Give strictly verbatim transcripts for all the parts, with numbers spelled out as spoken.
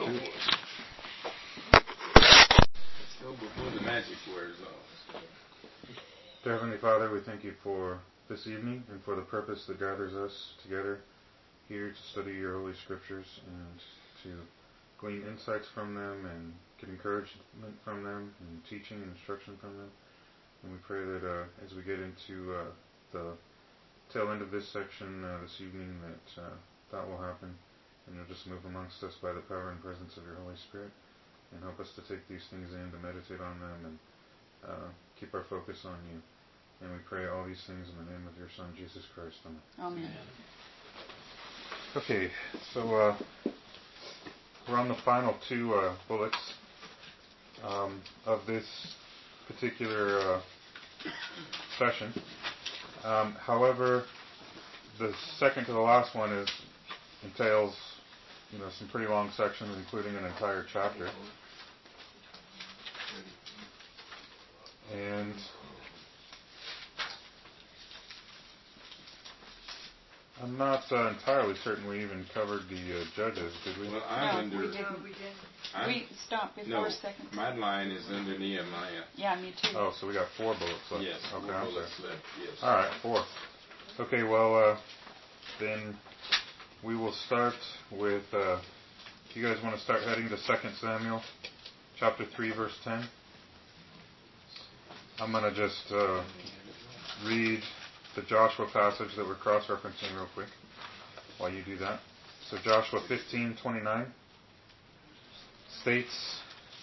do. Still before the magic wears off. Dear Heavenly Father, we thank you for this evening and for the purpose that gathers us together here to study your Holy Scriptures and to glean insights from them and get encouragement from them and teaching and instruction from them. And we pray that uh, as we get into uh, the tail end of this section uh, this evening that uh, that will happen and you'll just move amongst us by the power and presence of your Holy Spirit and help us to take these things in, to meditate on them and uh, keep our focus on you. And we pray all these things in the name of your Son, Jesus Christ. Amen. Amen. Okay, so uh, we're on the final two uh, bullets um, of this particular uh, session. Um, however, the second to the last one is entails, you know, some pretty long sections, including an entire chapter. And I'm not uh, entirely certain we even covered the uh, Judges, did we? Well, I'm no, under, we didn't. We didn't. I'm, we stopped before no, second. My line is under Nehemiah. Yeah, me too. Oh, so we got four bullets left. Yes, okay, four I'm bullets sorry. left, yes. All right, four. Okay, well, uh, then we will start with, uh, you guys want to start heading to Second Samuel, chapter three, verse ten? I'm going to just uh, read the Joshua passage that we're cross-referencing real quick while you do that. So Joshua fifteen twenty-nine states,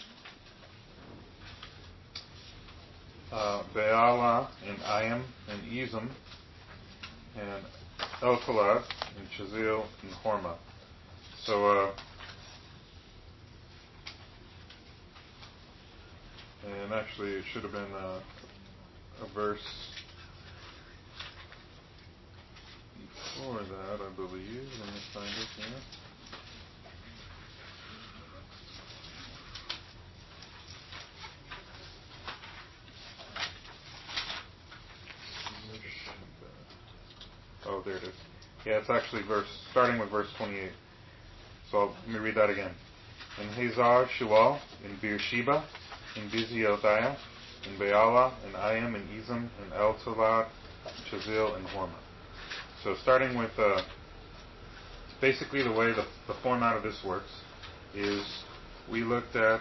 uh, Baalah and Iam and Ezem and Eltolad and Chazil and Hormah. So, uh, and actually it should have been uh, a verse before that, I believe. Let me find it here. Oh, there it is. Yeah, it's actually verse starting with verse twenty-eight. So I'll, let me read that again. In Hazar Shual, in Beersheba, in Biziothiah, in Baalah, in Iam, in Ezem, in El-Tolad, Chazil, and Hormah. So starting with, uh, basically the way the, the format of this works is we looked at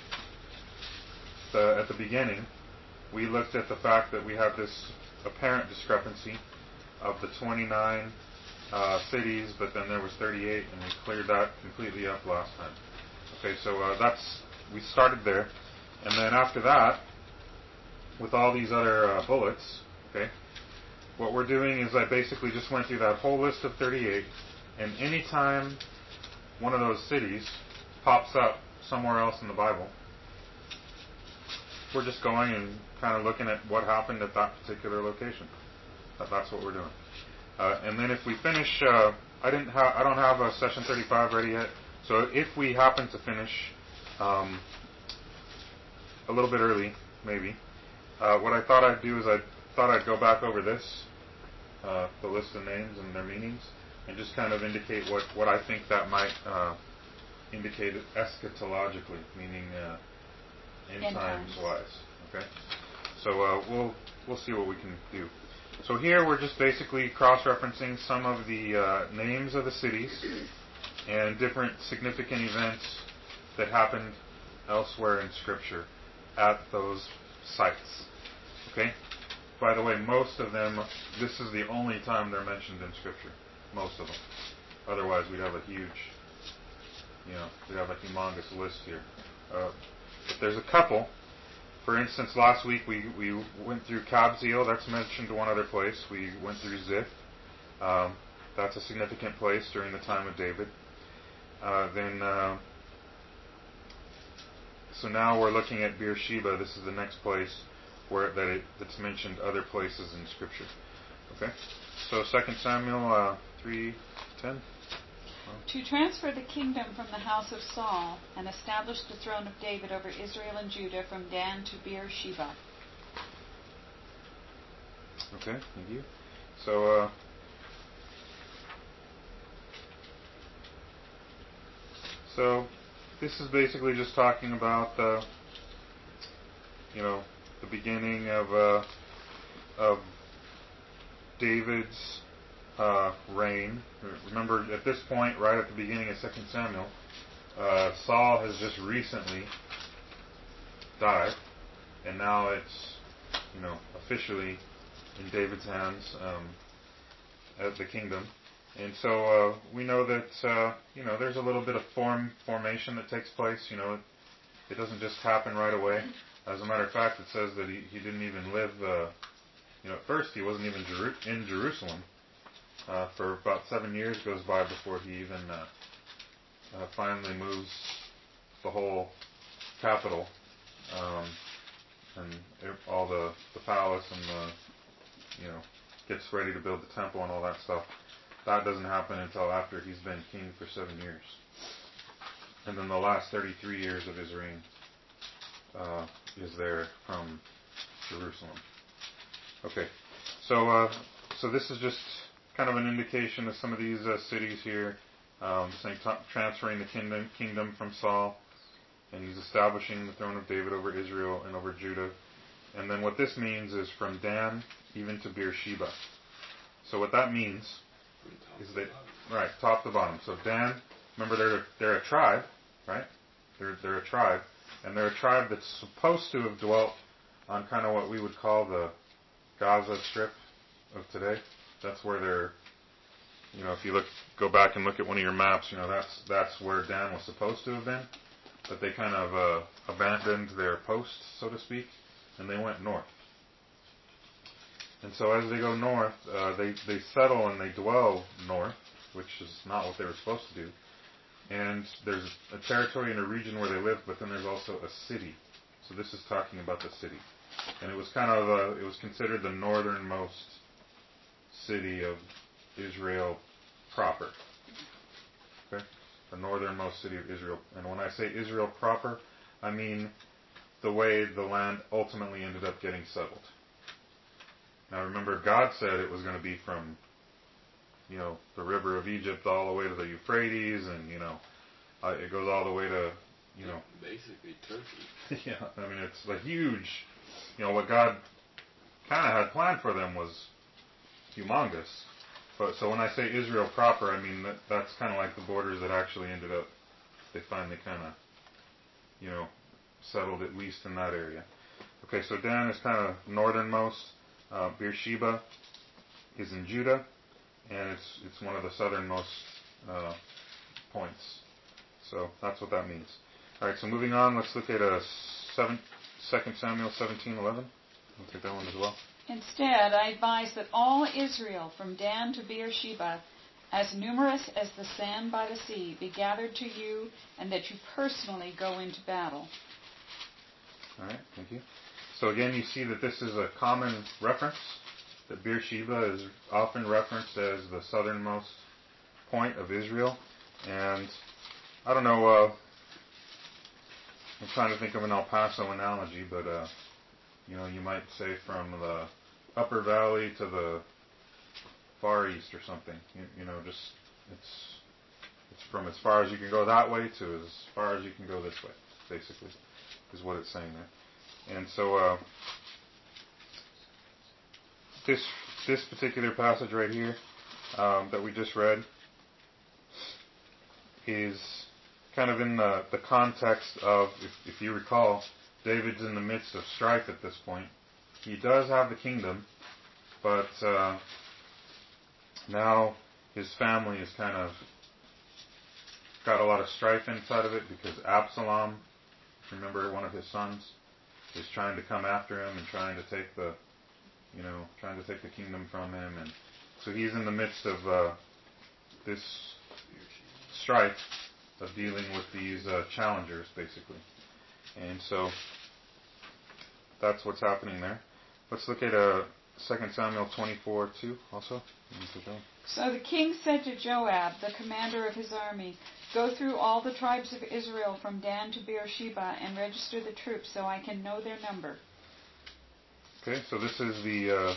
the, at the beginning, we looked at the fact that we have this apparent discrepancy of the twenty-nine uh, cities, but then there was thirty-eight, and we cleared that completely up last time. Okay, so uh, that's, we started there, and then after that, with all these other uh, bullets, okay, what we're doing is I basically just went through that whole list of thirty-eight, and anytime one of those cities pops up somewhere else in the Bible, we're just going and kind of looking at what happened at that particular location. That, that's what we're doing. Uh, and then if we finish, uh, I didn't have, I don't have a session thirty-five ready yet. So if we happen to finish um, a little bit early, maybe, uh, what I thought I'd do is I thought I'd go back over this, uh, the list of names and their meanings, and just kind of indicate what, what I think that might uh, indicate eschatologically, meaning uh, end, end times times wise. Okay, so uh, we'll we'll see what we can do. So here we're just basically cross-referencing some of the uh, names of the cities and different significant events that happened elsewhere in Scripture at those sites. Okay? By the way, most of them, this is the only time they're mentioned in Scripture. Most of them. Otherwise, we'd have a huge, you know, we'd have a humongous list here. Uh, but there's a couple. For instance, last week we, we went through Kabzeel. That's mentioned one other place. We went through Ziph. Um, that's a significant place during the time of David. Uh, then, uh, so now we're looking at Beersheba. This is the next place where that it, that's mentioned other places in Scripture. Okay, so Second Samuel uh, three ten. To transfer the kingdom from the house of Saul and establish the throne of David over Israel and Judah from Dan to Beersheba. Okay, thank you. So, uh, so this is basically just talking about, uh, you know, the beginning of uh, of David's uh, reign. Remember, at this point, right at the beginning of Second Samuel, uh, Saul has just recently died, and now it's, you know, officially in David's hands, um, as the kingdom. And so uh, we know that, uh, you know, there's a little bit of form formation that takes place. You know, it, it doesn't just happen right away. As a matter of fact, it says that he, he didn't even live, uh, you know, at first he wasn't even Jeru- in Jerusalem. Uh, for about seven years goes by before he even uh, uh, finally moves the whole capital, um, and all the, the palace and the, you know, gets ready to build the temple and all that stuff. That doesn't happen until after he's been king for seven years. And then the last thirty-three years of his reign uh, is there from Jerusalem. Okay, so uh, so this is just kind of an indication of some of these uh, cities here, um, saying t- transferring the kingdom kingdom from Saul, and he's establishing the throne of David over Israel and over Judah. And then what this means is from Dan even to Beersheba. So what that means is that, right, top to bottom. So Dan, remember they're they're a tribe, right? They're they're a tribe, and they're a tribe that's supposed to have dwelt on kind of what we would call the Gaza Strip of today. That's where they're, you know, if you look, go back and look at one of your maps, you know, that's that's where Dan was supposed to have been, but they kind of uh, abandoned their posts, so to speak, and they went north. And so as they go north, uh, they, they settle and they dwell north, which is not what they were supposed to do. And there's a territory and a region where they live, but then there's also a city. So this is talking about the city. And it was kind of, uh, it was considered the northernmost city of Israel proper. Okay? The northernmost city of Israel. And when I say Israel proper, I mean the way the land ultimately ended up getting settled. Now remember, God said it was going to be from, you know, the river of Egypt all the way to the Euphrates, and, you know, uh, it goes all the way to, you know. Basically Turkey. Yeah, I mean, it's a huge, you know, what God kind of had planned for them was humongous. But so when I say Israel proper, I mean that that's kind of like the borders that actually ended up, they finally kind of, you know, settled at least in that area. Okay, so Dan is kind of northernmost. Uh, Beersheba is in Judah, and it's it's one of the southernmost uh, points. So that's what that means. All right, so moving on, let's look at uh, seven, Second Samuel seventeen eleven. We'll take that one as well. Instead, I advise that all Israel, from Dan to Beersheba, as numerous as the sand by the sea, be gathered to you, and that you personally go into battle. All right, thank you. So again, you see that this is a common reference, that Beersheba is often referenced as the southernmost point of Israel. And I don't know, uh, I'm trying to think of an El Paso analogy, but, uh, you know, you might say from the upper valley to the far east or something. You, you know, just, it's, it's from as far as you can go that way to as far as you can go this way, basically, is what it's saying there. And so uh, this this particular passage right here um, that we just read is kind of in the, the context of, if, if you recall, David's in the midst of strife at this point. He does have the kingdom, but uh, now his family is kind of got a lot of strife inside of it because Absalom, remember, one of his sons, is trying to come after him and trying to take the, you know, trying to take the kingdom from him. And so he's in the midst of uh, this strife of dealing with these uh, challengers, basically. And so that's what's happening there. Let's look at uh, Second Samuel twenty-four two also. So the king said to Joab, the commander of his army, "Go through all the tribes of Israel from Dan to Beersheba and register the troops so I can know their number." Okay, so this is the uh,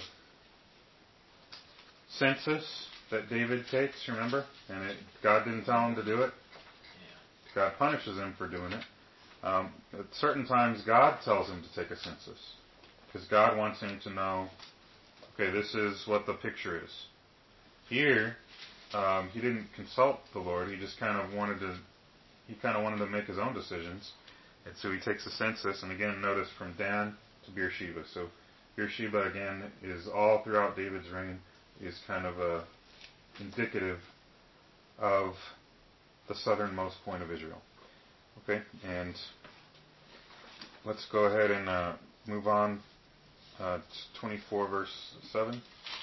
census that David takes, remember? And it, God didn't tell him to do it. God punishes him for doing it. Um, at certain times, God tells him to take a census because God wants him to know, okay, this is what the picture is. Here, um, he didn't consult the Lord. He just kind of wanted to, he kind of wanted to make his own decisions. And so he takes a census, and again, notice from Dan to Beersheba. So Beersheba, again, is all throughout David's reign, is kind of a indicative of the southernmost point of Israel. Okay, and let's go ahead and uh, move on uh, to twenty-four, verse seven.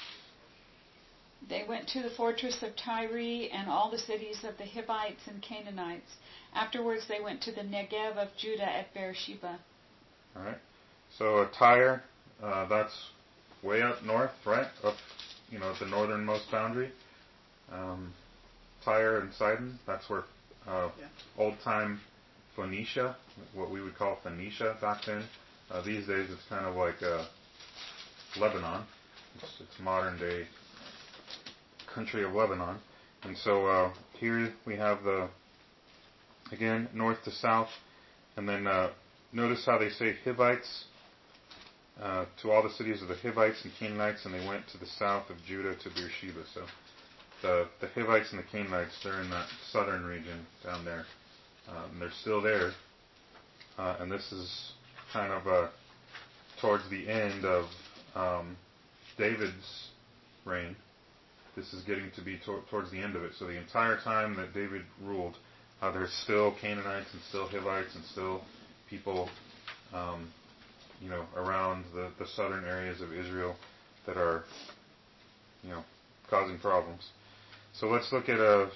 They went to the fortress of Tyre and all the cities of the Hivites and Canaanites. Afterwards they went to the Negev of Judah at Beersheba. All right, so uh, Tyre, uh, that's way up north, right? Up, you know, at the northernmost boundary. Um, Tyre and Sidon, that's where uh, Yeah. old-time Phoenicia, what we would call Phoenicia back then. Uh, these days it's kind of like uh, Lebanon. It's, it's modern-day country of Lebanon. And so uh, here we have the, again, north to south. And then uh, notice how they say Hivites, uh, to all the cities of the Hivites and Canaanites, and they went to the south of Judah to Beersheba. So the, the Hivites and the Canaanites, they're in that southern region down there. Um, they're still there. Uh, and this is kind of uh, towards the end of um, David's reign. This is getting to be to- towards the end of it. So the entire time that David ruled, uh, there's still Canaanites and still Hivites and still people, um, you know, around the, the southern areas of Israel that are, you know, causing problems. So let's look at uh,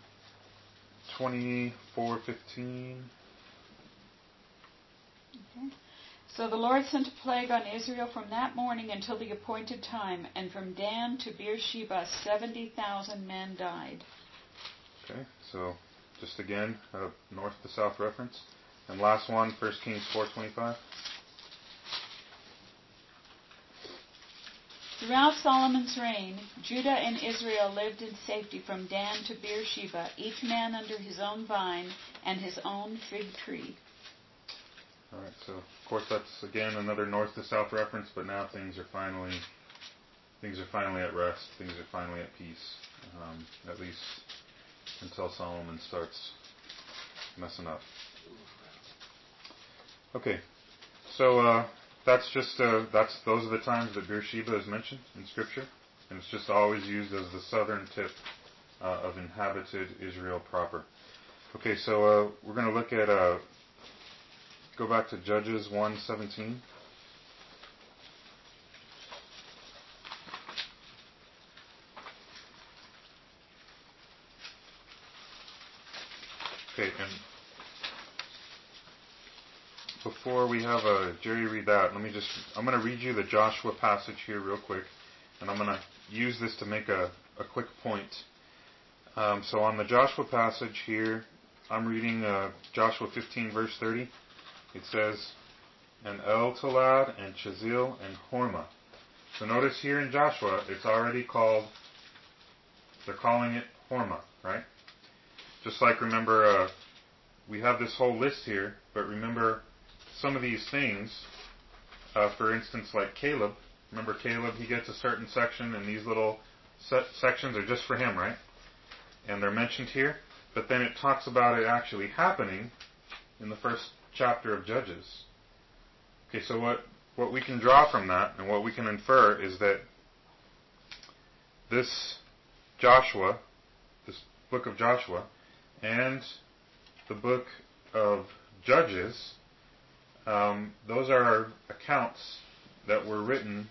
twenty-four fifteen. Okay. So the Lord sent a plague on Israel from that morning until the appointed time, and from Dan to Beersheba seventy thousand men died. Okay, so just again, a north to south reference. And last one, First Kings four twenty-five. Throughout Solomon's reign, Judah and Israel lived in safety from Dan to Beersheba, each man under his own vine and his own fig tree. All right, so of course that's again another north to south reference, but now things are finally things are finally at rest. Things are finally at peace, um, at least until Solomon starts messing up. Okay, so uh, that's just uh, that's those are the times that Beersheba is mentioned in Scripture, and it's just always used as the southern tip uh, of inhabited Israel proper. Okay, so uh, we're going to look at. Uh, Go back to Judges one seventeen. Okay, and before we have uh, Jerry read that, let me just, I'm going to read you the Joshua passage here real quick, and I'm going to use this to make a, a quick point. Um, so on the Joshua passage here, I'm reading uh, Joshua fifteen verse thirty. It says, and El Tolad, and Chazil, and Hormah. So notice here in Joshua, it's already called, they're calling it Hormah, right? Just like, remember, uh, we have this whole list here, but remember some of these things, uh, for instance, like Caleb. Remember Caleb, he gets a certain section, and these little se- sections are just for him, right? And they're mentioned here, but then it talks about it actually happening in the first chapter of Judges. Okay, so what, what we can draw from that and what we can infer is that this Joshua, this book of Joshua, and the book of Judges, um, those are accounts that were written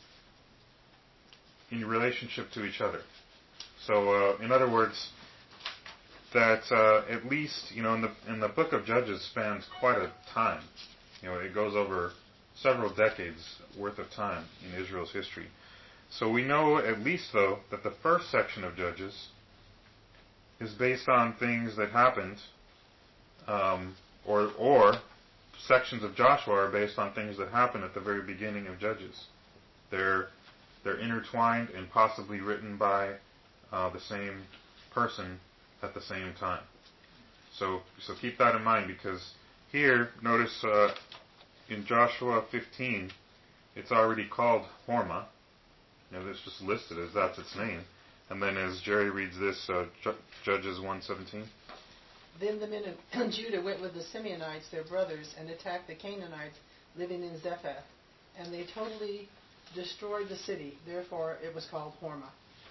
in relationship to each other. So, uh, in other words, that uh, at least, you know, in the in the book of Judges spans quite a time. You know, it goes over several decades worth of time in Israel's history. So we know at least, though, that the first section of Judges is based on things that happened, um, or or sections of Joshua are based on things that happened at the very beginning of Judges. They're they're intertwined and possibly written by uh, the same person at the same time. So, so keep that in mind, because here, notice uh, in Joshua fifteen, it's already called Hormah. You know, it's just listed as that's its name. And then as Jerry reads this, uh, Ju- Judges one seventeen. Then the men of Judah went with the Simeonites, their brothers, and attacked the Canaanites living in Zephath. And they totally destroyed the city. Therefore, it was called Hormah.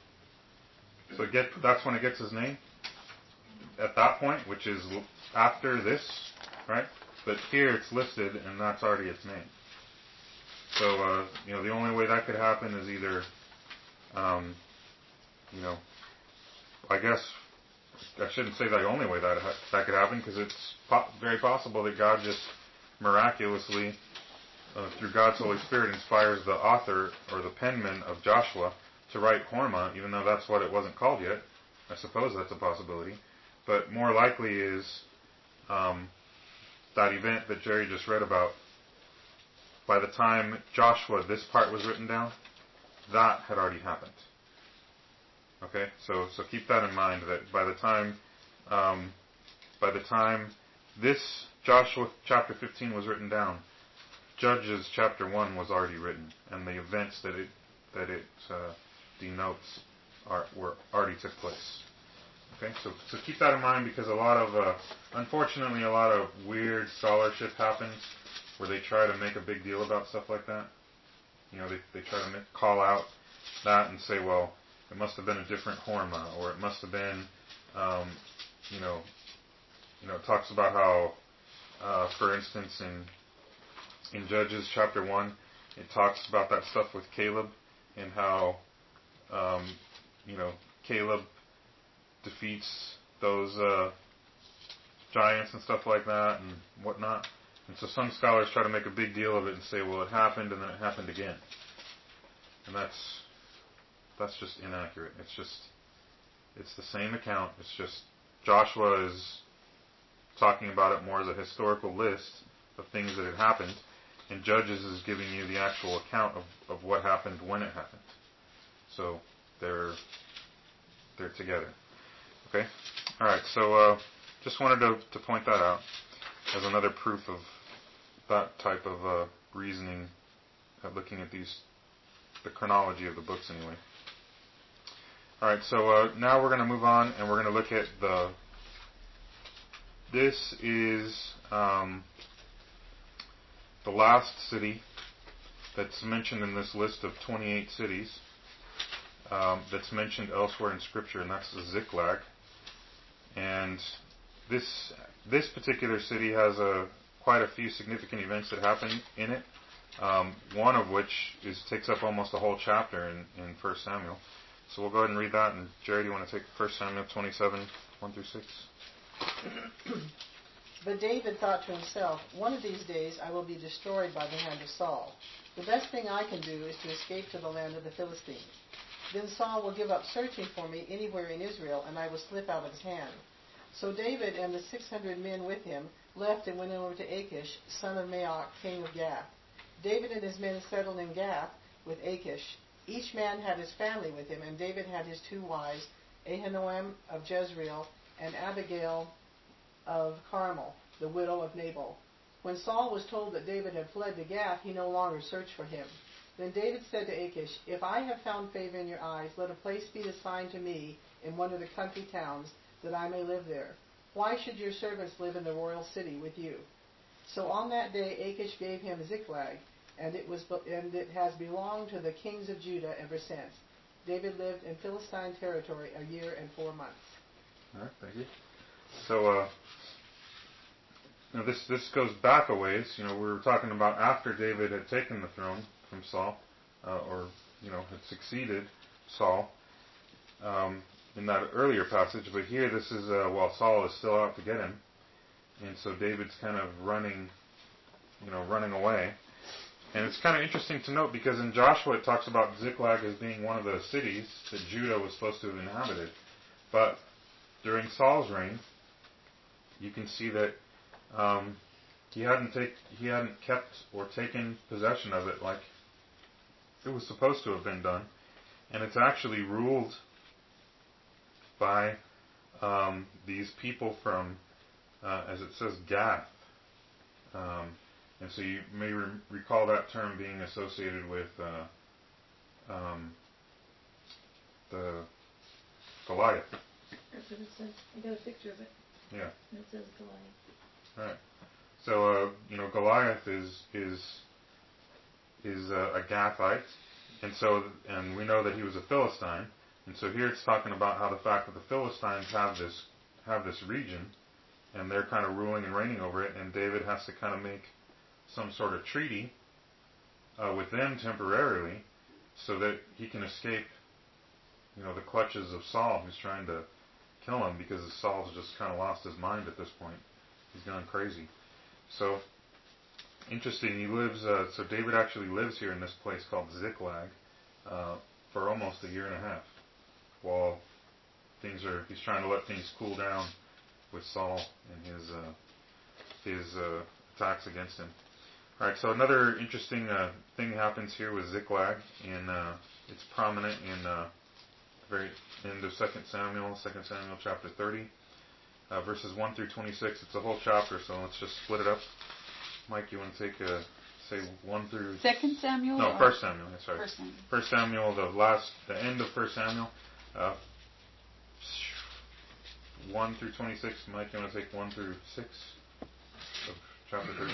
So get, that's when it gets its name? At that point, which is after this, right? But here it's listed, and that's already its name. So, uh, you know, the only way that could happen is either, um, you know, I guess I shouldn't say the only way that ha- that could happen, because it's po- very possible that God just miraculously, uh, through God's Holy Spirit, inspires the author or the penman of Joshua to write Hormah, even though that's what it wasn't called yet. I suppose that's a possibility. But more likely is um, that event that Jerry just read about. By the time Joshua, this part was written down, that had already happened. Okay, so so keep that in mind, that by the time um, by the time this Joshua chapter fifteen was written down, Judges chapter one was already written, and the events that it that it uh, denotes are were already took place. Okay, so so keep that in mind, because a lot of uh, unfortunately a lot of weird scholarship happens where they try to make a big deal about stuff like that. You know, they they try to make, call out that and say, well, it must have been a different Hormah, or it must have been, um, you know, you know, it talks about how, uh, for instance, in in Judges chapter one, it talks about that stuff with Caleb and how, um, you know, Caleb defeats those uh, giants and stuff like that and whatnot. And so some scholars try to make a big deal of it and say, well, it happened and then it happened again. And that's that's just inaccurate. It's just, it's the same account. It's just Joshua is talking about it more as a historical list of things that had happened, and Judges is giving you the actual account of, of what happened when it happened. So they're they're together. Okay? Alright, so uh, just wanted to, to point that out as another proof of that type of uh, reasoning, uh, looking at these, the chronology of the books anyway. Alright, so uh, now we're going to move on, and we're going to look at the, this is um, the last city that's mentioned in this list of twenty-eight cities um, that's mentioned elsewhere in Scripture, and that's Ziklag. And this this particular city has a quite a few significant events that happen in it. Um, one of which is takes up almost a whole chapter in, in First Samuel. So we'll go ahead and read that. And Jerry, do you want to take First Samuel twenty-seven, one through six? But David thought to himself, one of these days I will be destroyed by the hand of Saul. The best thing I can do is to escape to the land of the Philistines. Then Saul will give up searching for me anywhere in Israel, and I will slip out of his hand. So David and the six hundred men with him left and went over to Achish, son of Maoch, king of Gath. David and his men settled in Gath with Achish. Each man had his family with him, and David had his two wives, Ahinoam of Jezreel and Abigail of Carmel, the widow of Nabal. When Saul was told that David had fled to Gath, he no longer searched for him. Then David said to Achish, if I have found favor in your eyes, let a place be assigned to me in one of the country towns, that I may live there. Why should your servants live in the royal city with you? So on that day Achish gave him Ziklag, and it was and it has belonged to the kings of Judah ever since. David lived in Philistine territory a year and four months. All right, thank you. So, uh, you know, this this goes back a ways. You know, we were talking about after David had taken the throne from Saul, uh, or you know, had succeeded Saul um, in that earlier passage. But here, this is uh, while Saul is still out to get him, and so David's kind of running, you know, running away. And it's kind of interesting to note, because in Joshua it talks about Ziklag as being one of the cities that Judah was supposed to have inhabited. But during Saul's reign, you can see that um, he hadn't take, he hadn't kept or taken possession of it like it was supposed to have been done. And it's actually ruled by um, these people from uh, as it says Gath. Um, and so you may re- recall that term being associated with uh, um, the Goliath. That's what it says. I got a picture of it. Yeah. And it says Goliath. Right. So uh, you know, Goliath is is is a, a Gathite, and so and we know that he was a Philistine, and so here it's talking about how the fact that the Philistines have this have this region, and they're kind of ruling and reigning over it, and David has to kind of make some sort of treaty uh, with them temporarily, so that he can escape, you know, the clutches of Saul, who's trying to kill him because Saul's just kind of lost his mind at this point. He's gone crazy. So, interesting, he lives, uh, so David actually lives here in this place called Ziklag uh, for almost a year and a half, while things are, he's trying to let things cool down with Saul and his uh, his uh, attacks against him. Alright, so another interesting uh, thing happens here with Ziklag, and uh, it's prominent in uh, the very end of Second Samuel, Second Samuel chapter thirty. Uh, verses one through twenty-six. It's a whole chapter, so let's just split it up. Mike, you want to take, uh, say, one through... Second Samuel? No, First Samuel, sorry. First Samuel. First Samuel, the last, the end of First Samuel. Uh, one through twenty-six. Mike, you want to take one through six of chapter thirty?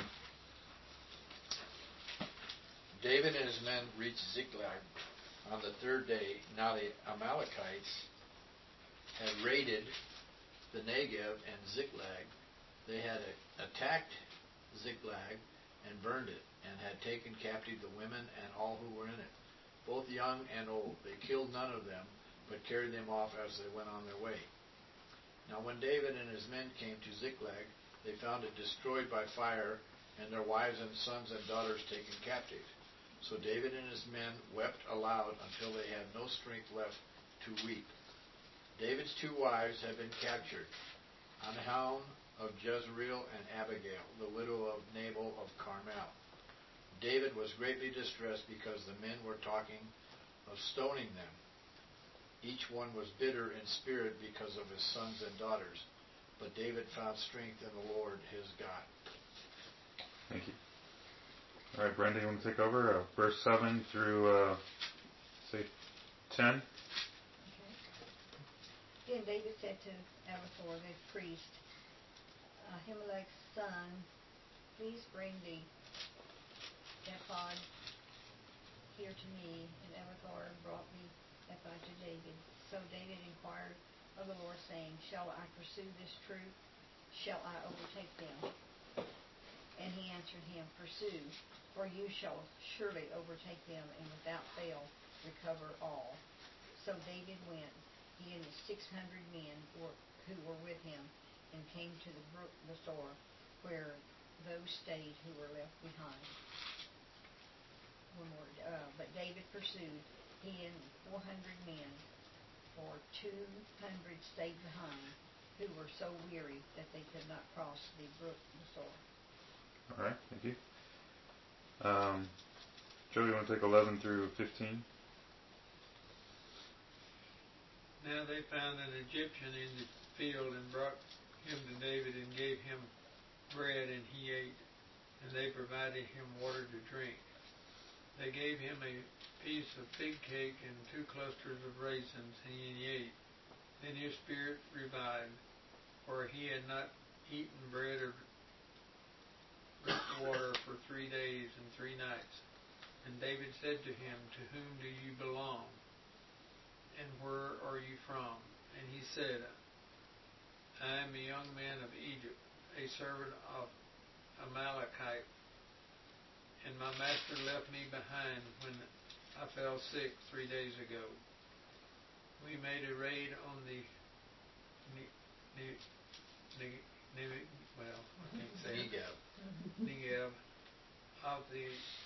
David and his men reached Ziklag on the third day. Now the Amalekites had raided the Negev and Ziklag. They had a, attacked Ziklag and burned it, and had taken captive the women and all who were in it, both young and old. They killed none of them, but carried them off as they went on their way. Now when David and his men came to Ziklag, they found it destroyed by fire, and their wives and sons and daughters taken captive. So David and his men wept aloud until they had no strength left to weep. David's two wives had been captured, Ahinoam of Jezreel and Abigail, the widow of Nabal of Carmel. David was greatly distressed because the men were talking of stoning them. Each one was bitter in spirit because of his sons and daughters, but David found strength in the Lord his God. Thank you. All right, Brenda, you want to take over? Uh, verse seven through, uh, say, ten? Then David said to Abiathar the priest, Ahimelech's son, please bring the ephod here to me. And Abiathar brought the ephod to David. So David inquired of the Lord, saying, shall I pursue this troop? Shall I overtake them? And he answered him, pursue, for you shall surely overtake them, and without fail recover all. So David went, he and the six hundred men were, who were with him, and came to the brook Besor, where those stayed who were left behind. One more. Uh, but David pursued, he and four hundred men, for two hundred stayed behind, who were so weary that they could not cross the brook Besor. All right, thank you. Um, Joe, you want to take eleven through fifteen? Now they found an Egyptian in the field and brought him to David and gave him bread, and he ate, and they provided him water to drink. They gave him a piece of fig cake and two clusters of raisins, and he ate. Then his spirit revived, for he had not eaten bread or drunk water for three days and three nights. And David said to him, to whom do you belong? And where are you from? And he said, I am a young man of Egypt, a servant of Amalekite, and my master left me behind when I fell sick three days ago. We made a raid on the ne- ne- ne- ne- well, I can't say it. Negev. Negev of the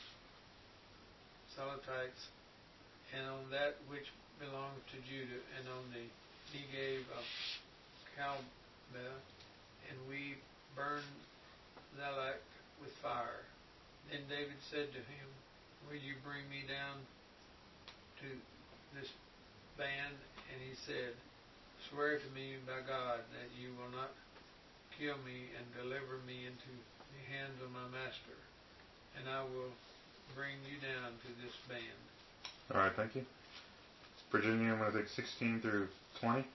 Salatites, and on that which belonged to Judah, and on the Negev of Calbeh, and we burned Zalak with fire. Then David said to him, will you bring me down to this band? And he said, swear to me by God that you will not kill me and deliver me into the hands of my master, and I will bring you down to this band. All right, thank you. Virginia, I'm going to take sixteen through twenty.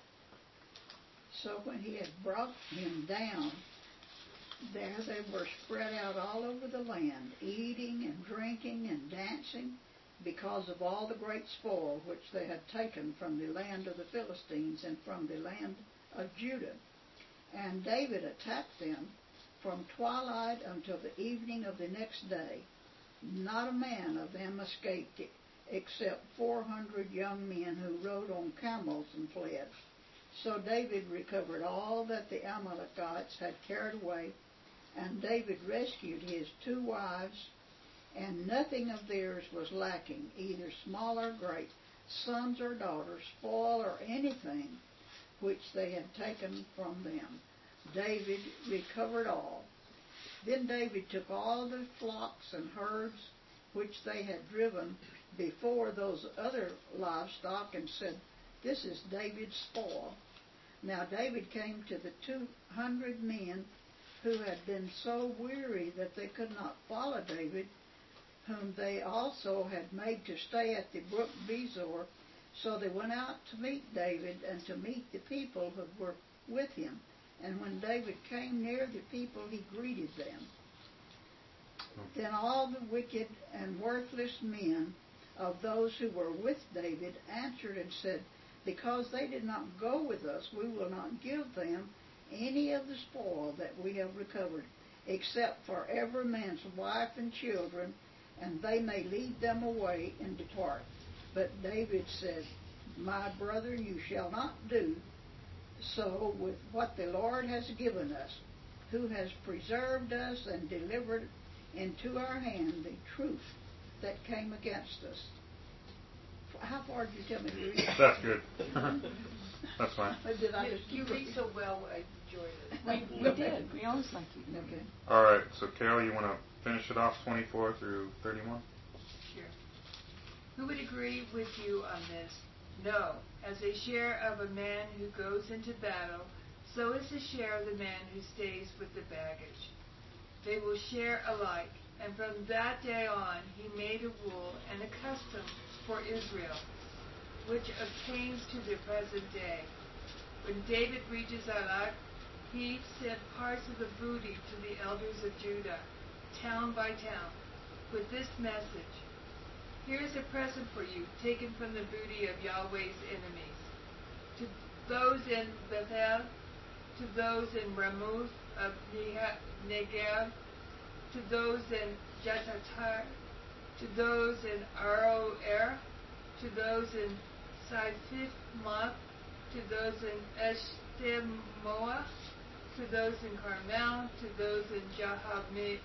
So when he had brought him down, there they were spread out all over the land, eating and drinking and dancing, because of all the great spoil which they had taken from the land of the Philistines and from the land of Judah. And David attacked them from twilight until the evening of the next day. Not a man of them escaped, except four hundred young men who rode on camels and fled. So David recovered all that the Amalekites had carried away, and David rescued his two wives, and nothing of theirs was lacking, either small or great, sons or daughters, spoil or anything which they had taken from them. David recovered all. Then David took all the flocks and herds which they had driven before those other livestock and said, "This is David's spoil." Now David came to the two hundred men who had been so weary that they could not follow David, whom they also had made to stay at the brook Bezor. So they went out to meet David and to meet the people who were with him. And when David came near the people, he greeted them. Then all the wicked and worthless men of those who were with David answered and said, "Because they did not go with us, we will not give them any of the spoil that we have recovered, except for every man's wife and children, and they may lead them away and depart." But David said, "My brother, you shall not do so with what the Lord has given us, who has preserved us and delivered into our hand the truth that came against us." How far did you tell me to read? That's good. That's fine. Or did I You, just you read so well, I enjoyed it. We, we did. We always like you. Okay. All right, so Carol, you want to finish it off twenty-four through thirty-one? Sure. Who would agree with you on this? No. As a share of a man who goes into battle, so is the share of the man who stays with the baggage. They will share alike. And from that day on, he made a rule and a custom for Israel, which obtains to the present day. When David reaches Ziklag, he sent parts of the booty to the elders of Judah, town by town, with this message: "Here is a present for you, taken from the booty of Yahweh's enemies. To those in Bethel, to those in Ramoth of Negev, to those in Jatatar, to those in Aroer, to those in Sifmoth, to those in Eshtemoa, to those in Carmel, to those in Jahabneel,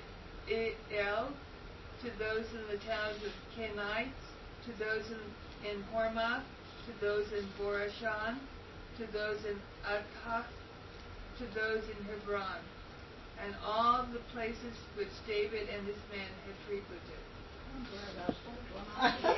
to those in the towns of Kenites, to those in, in Hormah, to those in Borashan, to those in Adkah, to those in Hebron, and all the places which David and his men had frequented." I'm glad I spoke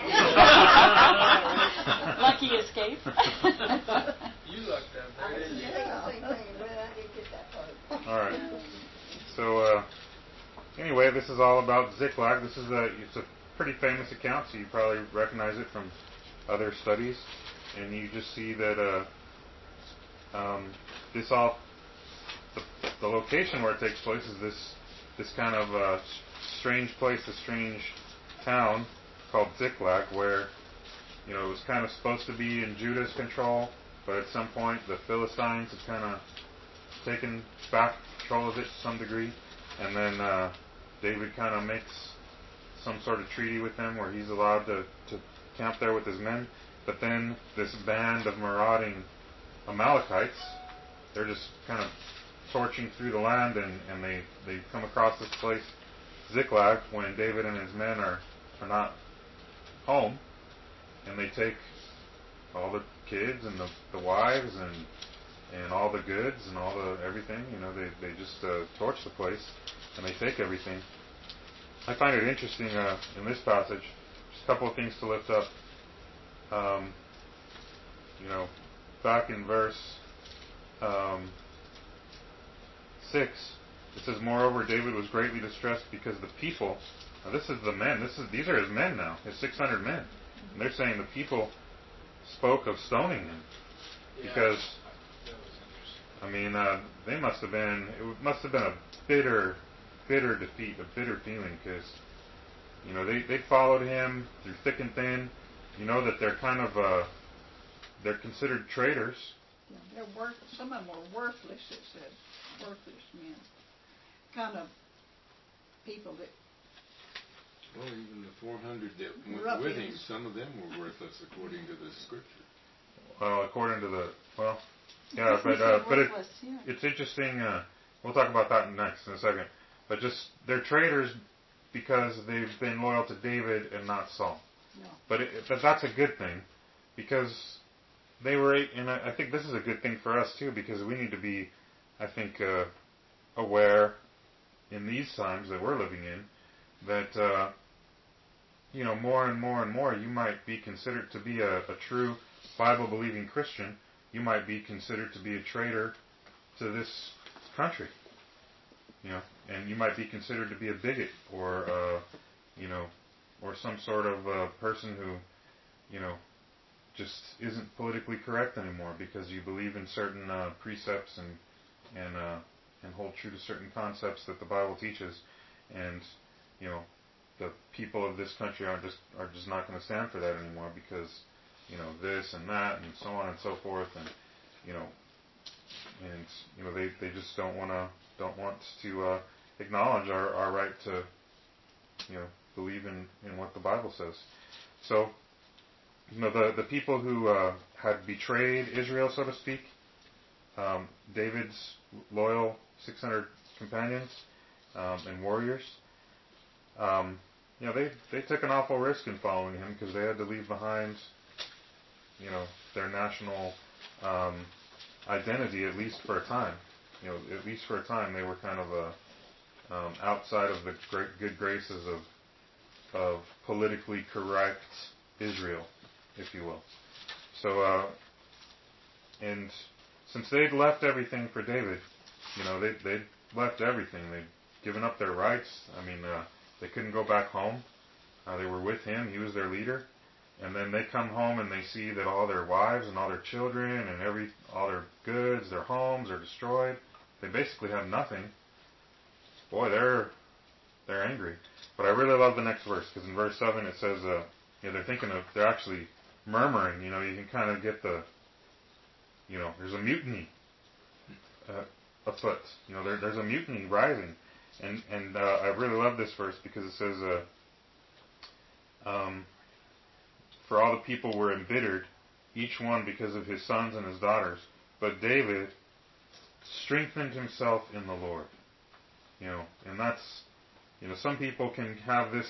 one. Lucky escape. You lucked out I there, was didn't you? thinking the same thing, but I didn't get that part. All right. So uh, anyway, this is all about Ziklag. This is a it's a pretty famous account, so you probably recognize it from other studies, and you just see that uh, um, this all the, the location where it takes place is this this kind of uh, strange place, a strange town called Ziklag, where you know it was kind of supposed to be in Judah's control, but at some point the Philistines had kind of taken back control of it to some degree, and then uh, David kind of makes some sort of treaty with them where he's allowed to, to camp there with his men. But then this band of marauding Amalekites, they're just kind of torching through the land, and, and they, they come across this place, Ziklag, when David and his men are, are not home, and they take all the kids and the, the wives and and all the goods and all the everything. You know, they they just uh, torch the place and they take everything. I find it interesting uh, in this passage. Just a couple of things to lift up. Um, you know, back in verse um, six, it says, "Moreover, David was greatly distressed because the people." Now this is the men. This is these are his men now. His six hundred men. And they're saying the people spoke of stoning him because, That was interesting. I mean, uh, they must have been. It must have been a bitter, bitter defeat, a bitter feeling because, you know, they they followed him through thick and thin. You know that they're kind of uh, they're considered traitors. Yeah, they're worth. Some of them were worthless. It said worthless men, kind of people that. Well, even the four hundred that went Ruffians. with him, some of them were worthless according to the scripture. Well, according to the well, yeah, It but doesn't uh, say but it, worthless here. it's interesting. Uh, we'll talk about that next in a second. But just they're traitors because they've been loyal to David and not Saul. No. But it, but that's a good thing because they were, and I, I think this is a good thing for us too because we need to be, I think, uh, aware in these times that we're living in that. Uh, You know, more and more and more, you might be considered to be a, a true Bible-believing Christian. You might be considered to be a traitor to this country. You know, and you might be considered to be a bigot or, uh, you know, or some sort of uh, person who, you know, just isn't politically correct anymore because you believe in certain uh, precepts and and uh, and hold true to certain concepts that the Bible teaches, and you know. The people of this country are just are just not going to stand for that anymore because, you know, this and that and so on and so forth, and you know, and you know they, they just don't want to don't want to uh, acknowledge our, our right to, you know, believe in, in what the Bible says. So, you know, the the people who uh, had betrayed Israel, so to speak, um, David's loyal six hundred companions um, and warriors. Um, you know, they they took an awful risk in following him because they had to leave behind, you know, their national um, identity at least for a time. You know, at least for a time, they were kind of a um, outside of the great, good graces of of politically correct Israel, if you will. So, uh, and since they'd left everything for David, you know, they they'd left everything. They'd given up their rights. I mean. Uh, They couldn't go back home. Uh, they were with him. He was their leader. And then they come home and they see that all their wives and all their children and every all their goods, their homes are destroyed. They basically have nothing. Boy, they're they're angry. But I really love the next verse because in verse seven it says, uh, you know, they're thinking of they're actually murmuring. You know, you can kind of get the, you know, there's a mutiny uh, afoot. You know, there, there's a mutiny rising. And and uh, I really love this verse because it says, uh, um, "For all the people were embittered, each one because of his sons and his daughters. But David strengthened himself in the Lord." You know, and that's, you know, some people can have this,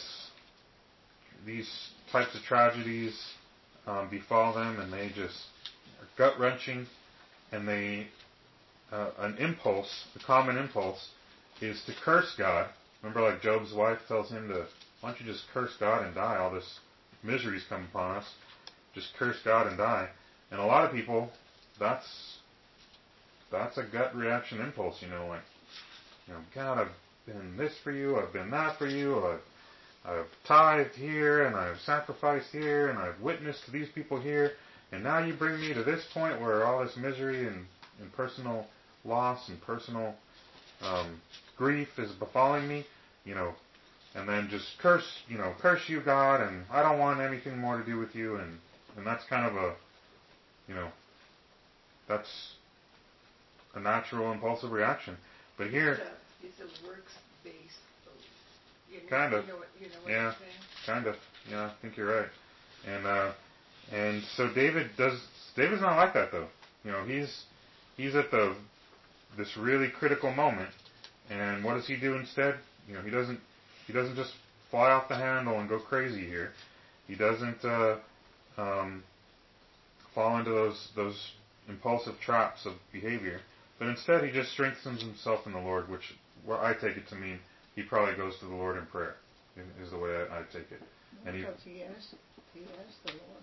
these types of tragedies um, befall them, and they just are gut wrenching, and they, uh, an impulse, a common impulse. Is to curse God. Remember, like Job's wife tells him to, why don't you just curse God and die? All this misery's come upon us. Just curse God and die. And a lot of people, that's that's a gut reaction impulse, you know, like, you know, God, I've been this for you, I've been that for you, I've, I've tithed here, and I've sacrificed here, and I've witnessed to these people here, and now you bring me to this point where all this misery and, and personal loss and personal um, grief is befalling me, you know, and then just curse, you know, curse you, God, and I don't want anything more to do with you, and, and that's kind of a, you know, that's a natural impulsive reaction. But here, It's a, it's a works-based belief. You know, kind of, you know what, you know what yeah, I'm saying? kind of, yeah, I think you're right. And uh, and so David does. David's not like that though. You know, he's he's at the this really critical moment, and what does he do instead? You know, he doesn't he doesn't just fly off the handle and go crazy here. He doesn't uh, um, fall into those those impulsive traps of behavior, but instead he just strengthens himself in the Lord, which what I take it to mean he probably goes to the Lord in prayer, is the way I, I take it. And he, Because he asked, he asked the Lord.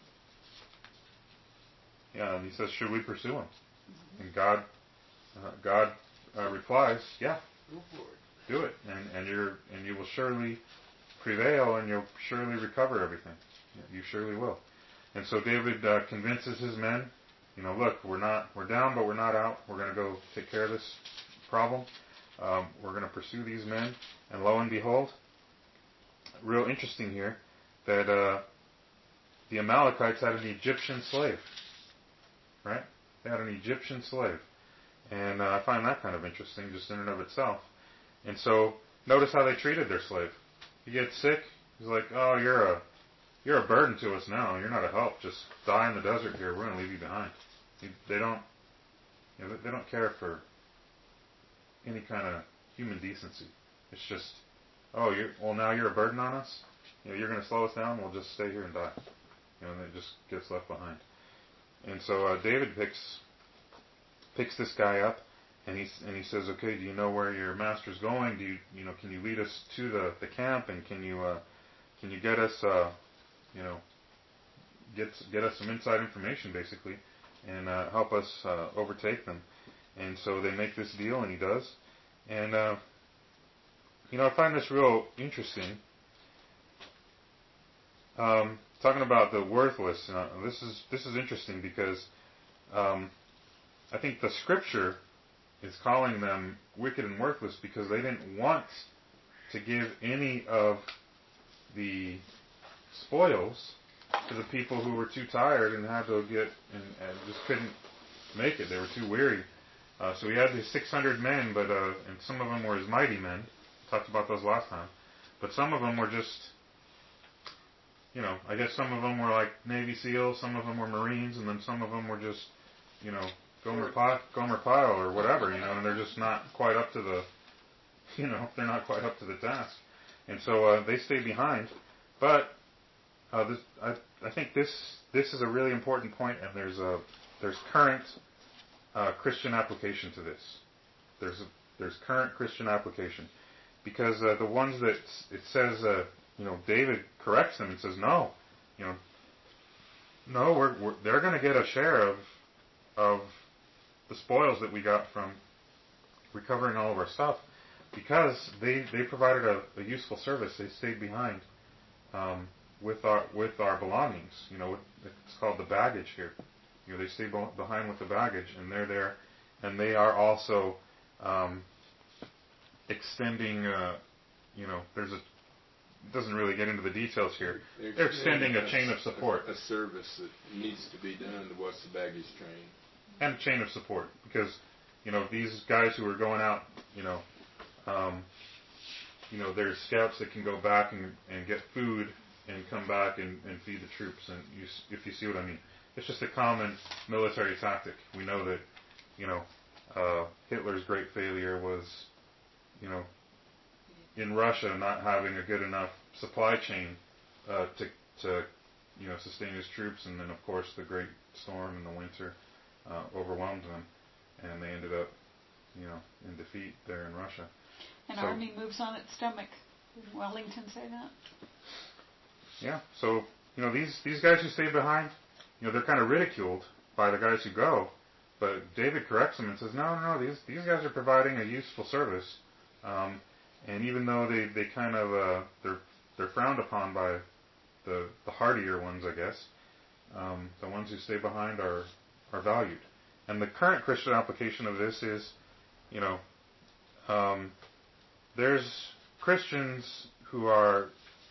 yeah, and he says, should we pursue him? Mm-hmm. And God, uh, God uh, replies, "Yeah, Go for it. do it, and, and you're and you will surely prevail, and you'll surely recover everything. You surely will." And so David uh, convinces his men, you know, look, we're not we're down, but we're not out. We're going to go take care of this problem. Um, we're going to pursue these men, and lo and behold, real interesting here that uh, the Amalekites had an Egyptian slave, right? They had an Egyptian slave, and uh, I find that kind of interesting just in and of itself. And so notice how they treated their slave. He gets sick. He's like, "Oh, you're a you're a burden to us now. You're not a help. Just die in the desert here. We're going to leave you behind." They don't, you know, they don't care for any kind of human decency. It's just, "Oh, you're well now you're a burden on us. You know, you're going to slow us down. We'll just stay here and die." You know, and it just gets left behind. And so uh, David picks picks this guy up, and he and he says, "Okay, do you know where your master's going? Do you you know can you lead us to the, the camp, and can you uh, can you get us uh, you know get get us some inside information basically, and uh, help us uh, overtake them?" And so they make this deal, and he does. And uh, you know I find this real interesting. Um, talking about the worthless, uh, this is this is interesting because um, I think the scripture is calling them wicked and worthless because they didn't want to give any of the spoils to the people who were too tired and had to get and, and just couldn't make it. They were too weary. Uh, so he had these six hundred men, but uh, and some of them were his mighty men. We talked about those last time. But some of them were just, you know, I guess some of them were like Navy SEALs, some of them were Marines, and then some of them were just, you know, Gomer Pyle, Gomer Pyle or whatever, you know, and they're just not quite up to the, you know, they're not quite up to the task. And so uh, they stay behind. But uh, this, I, I think this this is a really important point, and there's a there's current uh, Christian application to this. There's a, there's current Christian application because uh, the ones that it says, uh, you know, David corrects them and says, no, you know, no, we're, we're they're going to get a share of of the spoils that we got from recovering all of our stuff because they they provided a, a useful service. They stayed behind um, with our with our belongings. You know, it's called the baggage here. You know, they stay behind with the baggage, and they're there, and they are also um, extending. Uh, you know, there's a it doesn't really get into the details here. They're, They're extending a, a chain of support, a, a service that needs to be done to what's the baggage train, and a chain of support because you know these guys who are going out, you know, um, you know, there's scouts that can go back and, and get food and come back and, and feed the troops, and you, if you see what I mean. It's just a common military tactic. We know that, you know, uh, Hitler's great failure was, you know, in Russia not having a good enough supply chain uh, to, to, you know, sustain his troops, and then of course the great storm in the winter uh, overwhelmed them, and they ended up, you know, in defeat there in Russia. An so, army moves on its stomach. Didn't Wellington say that? Yeah. So you know these these guys who stay behind, you know, they're kind of ridiculed by the guys who go, but David corrects them and says, no, no, no, these these guys are providing a useful service, um, and even though they, they kind of uh, they're they're frowned upon by the the hardier ones, I guess, um, the ones who stay behind are are valued. And the current Christian application of this is, you know, um, there's Christians who are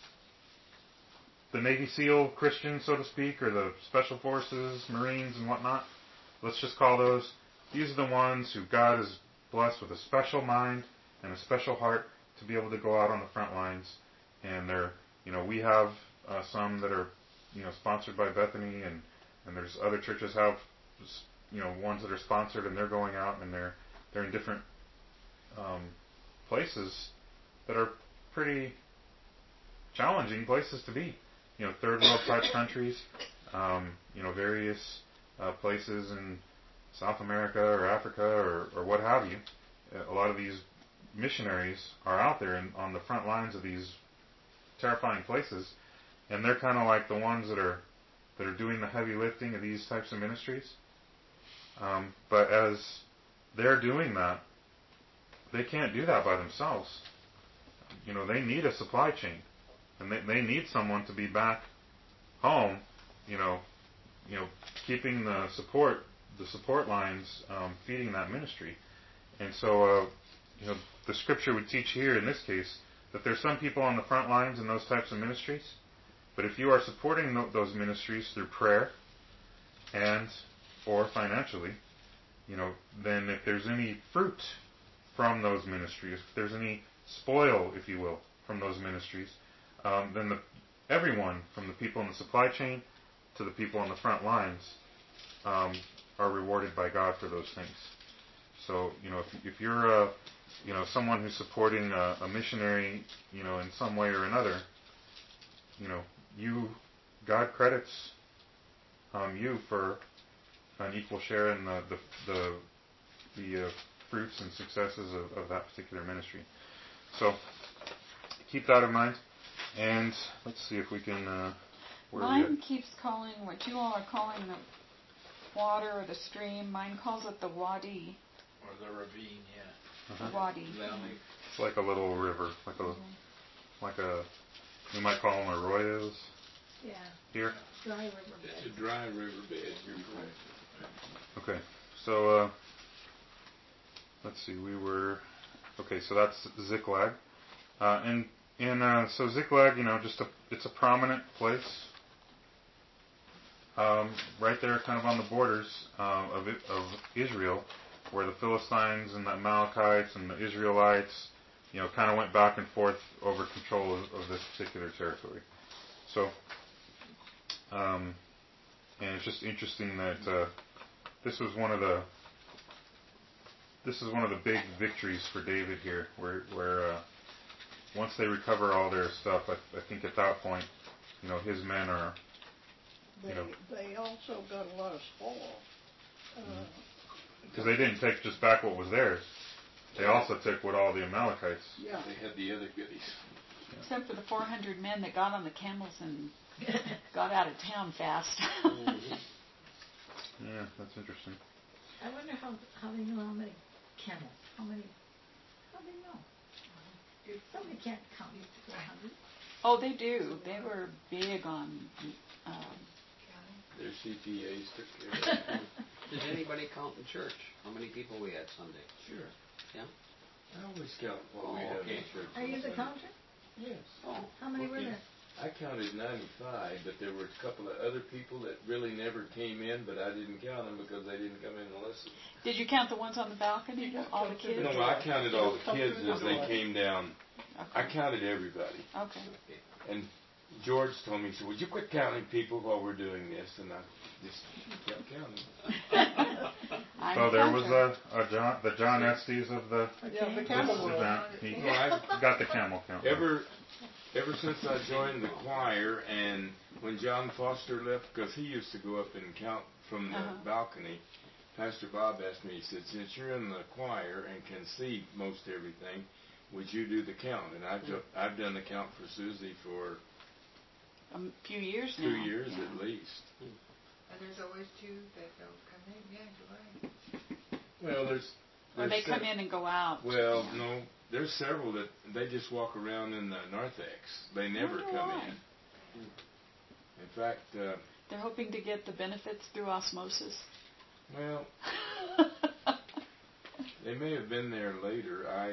the Navy SEAL Christians, so to speak, or the Special Forces, Marines, and whatnot. Let's just call those. These are the ones who God has blessed with a special mind and a special heart to be able to go out on the front lines. And they're, you know, we have uh, some that are, you know, sponsored by Bethany, and, and there's other churches have, you know, ones that are sponsored, and they're going out and they're they're in different um, places that are pretty challenging places to be. You know, third world type countries, um, you know, various uh, places in South America or Africa or, or what have you. A lot of these missionaries are out there in, on the front lines of these terrifying places, and they're kind of like the ones that are that are doing the heavy lifting of these types of ministries. Um, but as they're doing that, they can't do that by themselves. You know, they need a supply chain, and they they need someone to be back home. You know, you know, keeping the support the support lines, um, feeding that ministry. And so, uh, you know, the scripture would teach here in this case that there's some people on the front lines in those types of ministries. But if you are supporting th- those ministries through prayer and or financially, you know, then if there's any fruit from those ministries, if there's any spoil, if you will, from those ministries, um, then the, everyone, from the people in the supply chain to the people on the front lines, um, are rewarded by God for those things. So, you know, if, if you're a, you know, someone who's supporting a, a missionary, you know, in some way or another, you know, you, God credits um, you for an equal share in the the the, the uh, fruits and successes of, of that particular ministry. So keep that in mind, and let's see if we can. Uh, where are we Mine at? keeps calling what you all are calling the water or the stream. Mine calls it the wadi. Or the ravine, yeah. Uh-huh. The wadi. Valley. It's like a little river, like a Mm-hmm. like a you might call them arroyos Yeah, here. dry It's riverbed. a dry riverbed, you're correct. Okay, so uh, let's see. We were okay. So that's Ziklag, uh, and and uh, so Ziklag, you know, just a it's a prominent place, um, right there, kind of on the borders uh, of it, of Israel, where the Philistines and the Amalekites and the Israelites, you know, kind of went back and forth over control of, of this particular territory. So, um, and it's just interesting that. Uh, This was one of the this is one of the big victories for David here, where where uh, once they recover all their stuff, I, I think at that point, you know, his men are. They, You know. they also got a lot of spoil. Uh, Because they didn't take just back what was theirs, they also took what all the Amalekites. yeah. They had the other goodies. Except for the four hundred men that got on the camels and got out of town fast. Yeah, that's interesting. I wonder how, how they know how many camels, how many, how they know? Somebody can't count four hundred. Oh, they do. They were big on. Um, Their C P As took care of it. Did anybody count in church? How many people we had Sunday? Sure. Yeah? I always count what we Oh, have okay. in church. Are you the counter? Yes. Oh, how many were Okay. there? I counted ninety-five, but there were a couple of other people that really never came in, but I didn't count them because they didn't come in and listen. did you count the ones on the balcony? All the kids? No, I counted all the kids as they came down. I Okay. counted everybody. Okay. And George told me, he said, would you quit counting people while we're doing this? And I just kept counting. I'm So a there was counter. a, a John, the John Estes of the Yeah, the this camel world. event. He No, I, got the camel count. ever, ever since I joined the choir, and when John Foster left, because he used to go up and count from the Uh-huh. balcony, Pastor Bob asked me, he said, since you're in the choir and can see most everything, would you do the count? And I've, do, I've done the count for Susie for A few years now. two years yeah. at least. And there's always two that don't come in. Yeah, you're right. Well, there's... Or they there's come se- in and go out. Well, Yeah. no, there's several that they just walk around in the narthex. They never Wonder come why. in. In fact, uh, They're hoping to get the benefits through osmosis. well, they may have been there later. I,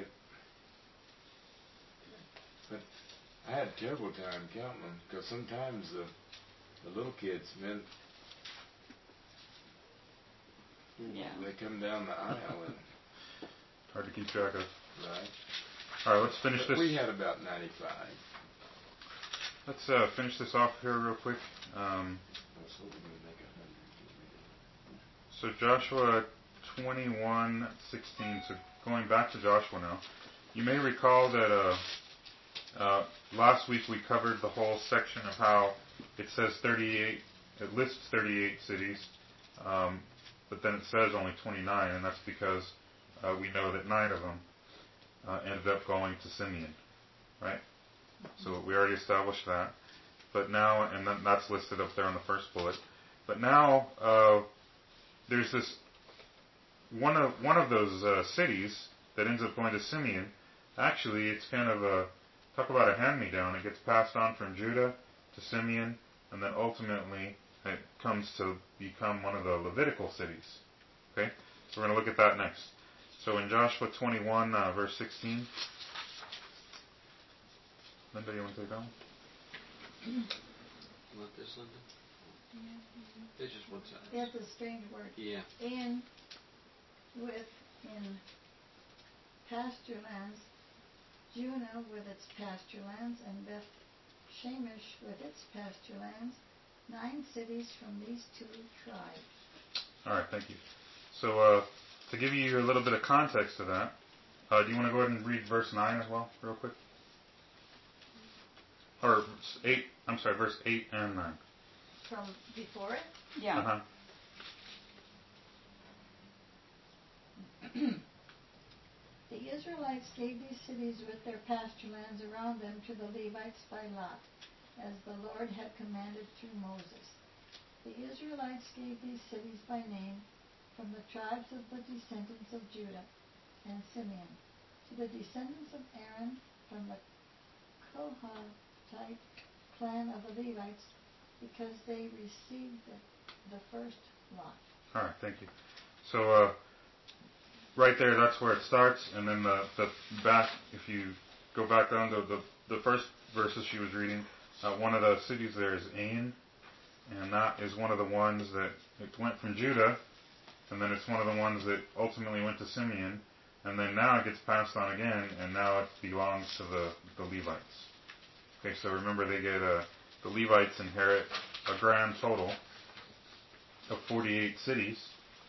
but I had a terrible time counting them because sometimes the the little kids, man, Yeah. they come down the aisle and Hard to keep track of. right. All right, let's finish But this. we had about ninety-five. Let's uh, finish this off here real quick. Um, I was hoping we'd make a hundred. so Joshua twenty-one sixteen. So going back to Joshua now, you may recall that uh, uh, last week we covered the whole section of how it says thirty-eight. It lists thirty-eight cities, um, but then it says only twenty-nine, and that's because uh, we know that nine of them uh, ended up going to Simeon, right? So we already established that. But now, and then that's listed up there on the first bullet. But now uh, there's this one of one of those uh, cities that ends up going to Simeon, actually it's kind of a, talk about a hand-me-down. It gets passed on from Judah to Simeon, and then ultimately it comes to become one of the Levitical cities. Okay? So we're going to look at that next. So in Joshua twenty-one, uh, verse sixteen. Linda, you want to take that one? You want this, Linda? It's just one sentence. It's a strange word. Yeah. In, with, in pasture lands, Judah with its pasture lands, and Beth Shemesh with its pasture lands, nine cities from these two tribes. All right, thank you. So uh, to give you a little bit of context to that, uh, do you want to go ahead and read verse nine as well, real quick? Or eight, I'm sorry, verse eight and nine. From before it? Yeah. Uh-huh. The Israelites gave these cities with their pasture lands around them to the Levites by lot, as the Lord had commanded through Moses. The Israelites gave these cities by name from the tribes of the descendants of Judah and Simeon, to the descendants of Aaron from the Kohathite clan of the Levites, because they received the, the first lot. All right, thank you. So uh, right there, that's where it starts, and then the, the back, if you go back down to the, the first verses she was reading, uh, one of the cities there is Ain, and that is one of the ones that it went from Judah, and then it's one of the ones that ultimately went to Simeon, and then now it gets passed on again, and now it belongs to the, the Levites. Okay, so remember they get uh, the Levites inherit a grand total of forty-eight cities,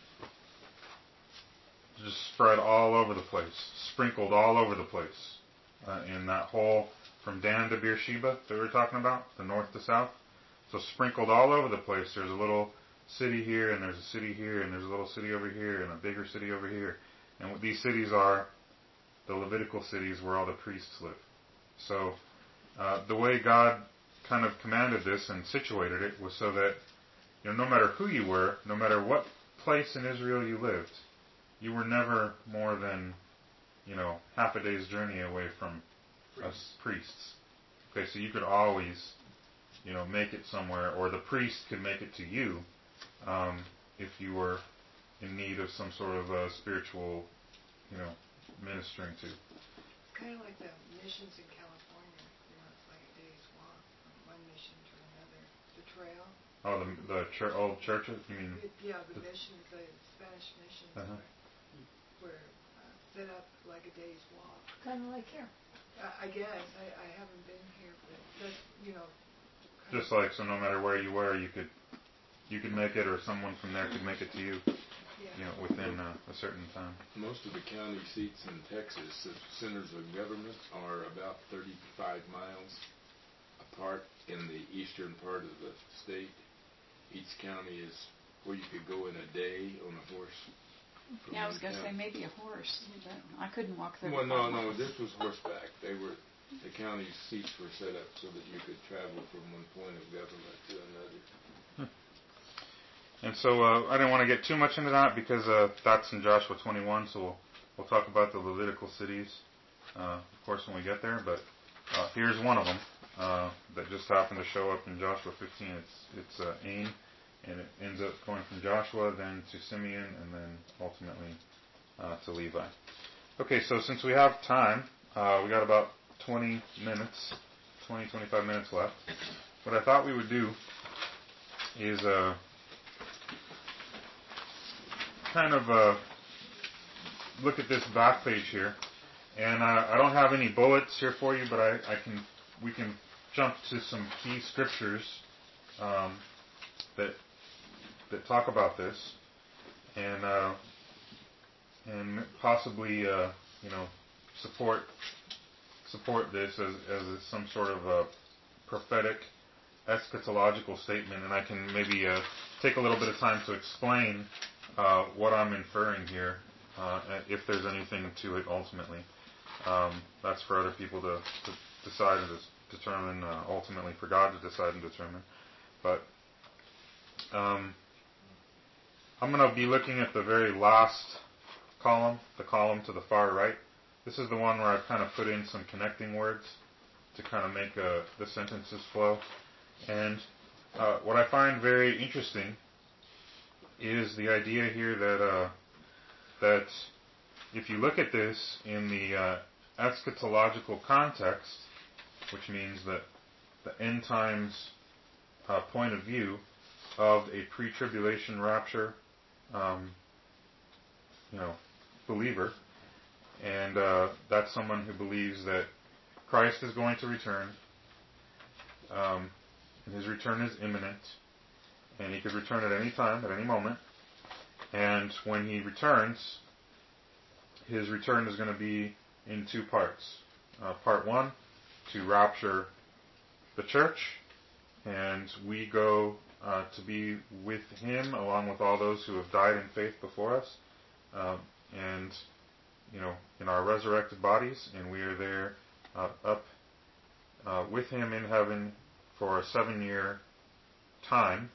just spread all over the place, sprinkled all over the place, uh, in that whole from Dan to Beersheba that we were talking about, the north to south. So sprinkled all over the place. There's a little city here, and there's a city here, and there's a little city over here, and a bigger city over here. And what these cities are, the Levitical cities where all the priests live. So uh, the way God kind of commanded this and situated it was so that, you know, no matter who you were, no matter what place in Israel you lived, you were never more than, you know, half a day's journey away from us priests. Okay, so you could always, you know, make it somewhere, or the priest could make it to you um, if you were in need of some sort of uh, spiritual, you know, ministering to. It's kind of like the missions in California. You know, it's like a day's walk from one mission to another. The trail. Oh, the the chur- old churches? You mean? It, yeah, the, the missions, the Spanish missions uh-huh. were, were uh, set up like a day's walk. Kind of like here. I, I guess. I, I haven't been here, but that's, you know. Just like, so no matter where you were, you could you could make it, or someone from there could make it to you, yeah. you know, within uh, a certain time. Most of the county seats in Texas, the centers of government, are about thirty-five miles apart in the eastern part of the state. Each county is where you could go in a day on a horse. Yeah, I was going to say maybe a horse, but I couldn't walk there. Well, no, no, this was horseback. They were, the county seats were set up so that you could travel from one point of government to another. And so uh, I didn't want to get too much into that because uh, that's in Joshua twenty-one, so we'll, we'll talk about the Levitical cities, uh, of course, when we get there. But uh, here's one of them uh, that just happened to show up in Joshua fifteen. It's it's uh, Ain, and it ends up going from Joshua, then to Simeon, and then ultimately uh, to Levi. Okay, so since we have time, uh, we got about twenty minutes, twenty, twenty-five minutes left. What I thought we would do is... Uh, kind of uh, look at this back page here, and uh, I don't have any bullets here for you, but I, I can we can jump to some key scriptures um, that that talk about this, and uh, and possibly uh, you know support support this as as some sort of a prophetic eschatological statement, and I can maybe uh, take a little bit of time to explain Uh, what I'm inferring here, uh, if there's anything to it ultimately. Um, that's for other people to, to decide and to determine, uh, ultimately for God to decide and determine. But um, I'm going to be looking at the very last column, the column to the far right. This is the one where I've kind of put in some connecting words to kind of make uh, the sentences flow. And uh, what I find very interesting is the idea here that uh, that if you look at this in the uh, eschatological context, which means that the end times uh, point of view of a pre-tribulation rapture, um, you know, believer, and uh, that's someone who believes that Christ is going to return, um, and his return is imminent, and he could return at any time, at any moment, and when he returns, his return is going to be in two parts. Uh, part one, to rapture the church, and we go uh, to be with him along with all those who have died in faith before us, um, and you know, in our resurrected bodies, and we are there uh, up uh, with him in heaven for a seven-year time,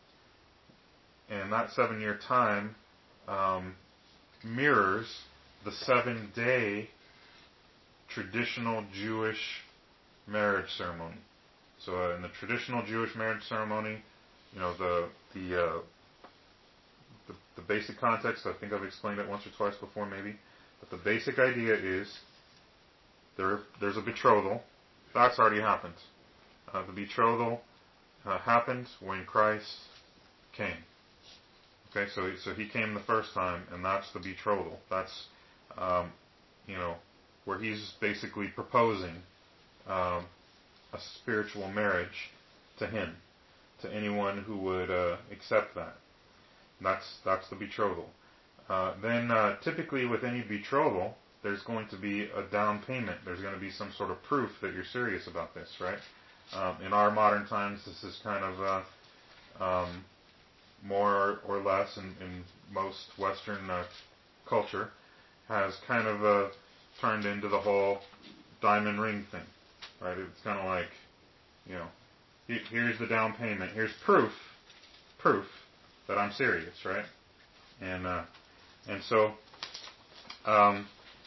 and that seven-year time um, mirrors the seven-day traditional Jewish marriage ceremony. So uh, in the traditional Jewish marriage ceremony, you know, the the, uh, the the basic context, I think I've explained it once or twice before maybe, but the basic idea is there there's a betrothal. That's already happened. Uh, the betrothal uh, happened when Christ came. Okay, so so he came the first time, and that's the betrothal. That's um, you know, where he's basically proposing um, a spiritual marriage to him, to anyone who would uh, accept that. That's that's the betrothal. Uh, then uh, typically with any betrothal, there's going to be a down payment. There's going to be some sort of proof that you're serious about this, right? Um, in our modern times, this is kind of uh, um, more or less in, in most Western uh, culture, has kind of uh, turned into the whole diamond ring thing, right? It's kind of like, you know, here's the down payment, here's proof, proof that I'm serious, right? And uh, and so, um,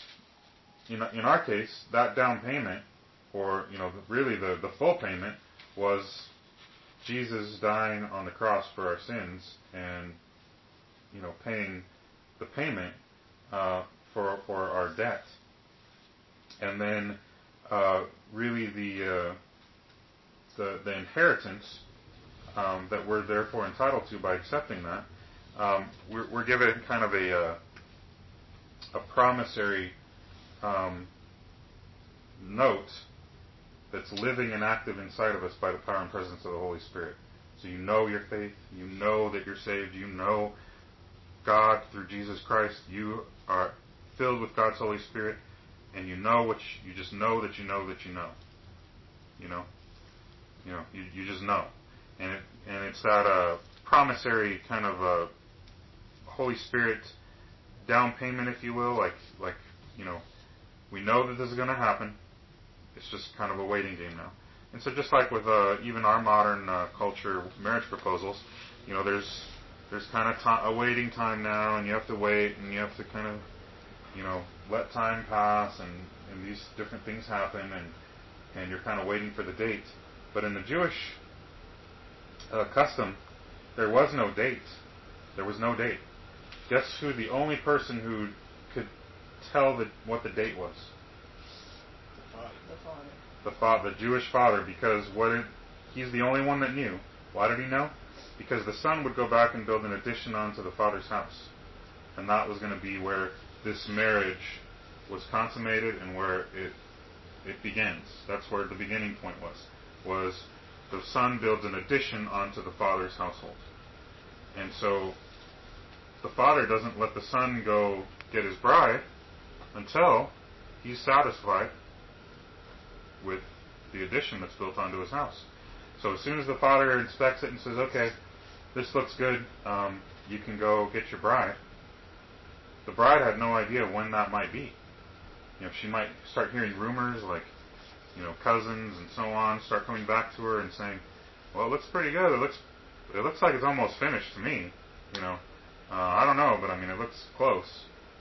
in in our case, that down payment, or you know, really the the full payment, was Jesus dying on the cross for our sins and, you know, paying the payment uh, for for our debt. And then, uh, really the uh, the the inheritance um, that we're therefore entitled to by accepting that, um, we're, we're given kind of a uh, a promissory um, note that's living and active inside of us by the power and presence of the Holy Spirit. So you know your faith, you know that you're saved, you know God through Jesus Christ, you are filled with God's Holy Spirit, and you know what you, you just know that you know that you know. You know? You know, you, you just know. And it, and it's that uh, promissory kind of uh, Holy Spirit down payment, if you will, like, like, you know, we know that this is going to happen. It's just kind of a waiting game now. And so just like with uh, even our modern uh, culture marriage proposals, you know, there's there's kind of t- a waiting time now, and you have to wait, and you have to kind of, you know, let time pass, and, and these different things happen, and and you're kind of waiting for the date. But in the Jewish uh, custom, there was no date. There was no date. Guess who the only person who could tell the, what the date was? The father. The father, the Jewish father, because what it, he's the only one that knew. Why did he know? Because the son would go back and build an addition onto the father's house, and that was going to be where this marriage was consummated and where it it begins. That's where the beginning point was. Was the son builds an addition onto the father's household, and so the father doesn't let the son go get his bride until he's satisfied with the addition that's built onto his house. So as soon as the father inspects it and says, okay, this looks good, um, you can go get your bride, the bride had no idea when that might be. You know, she might start hearing rumors like, you know, cousins and so on start coming back to her and saying, well, it looks pretty good. It looks it looks like it's almost finished to me. You know, uh, I don't know, but I mean, it looks close.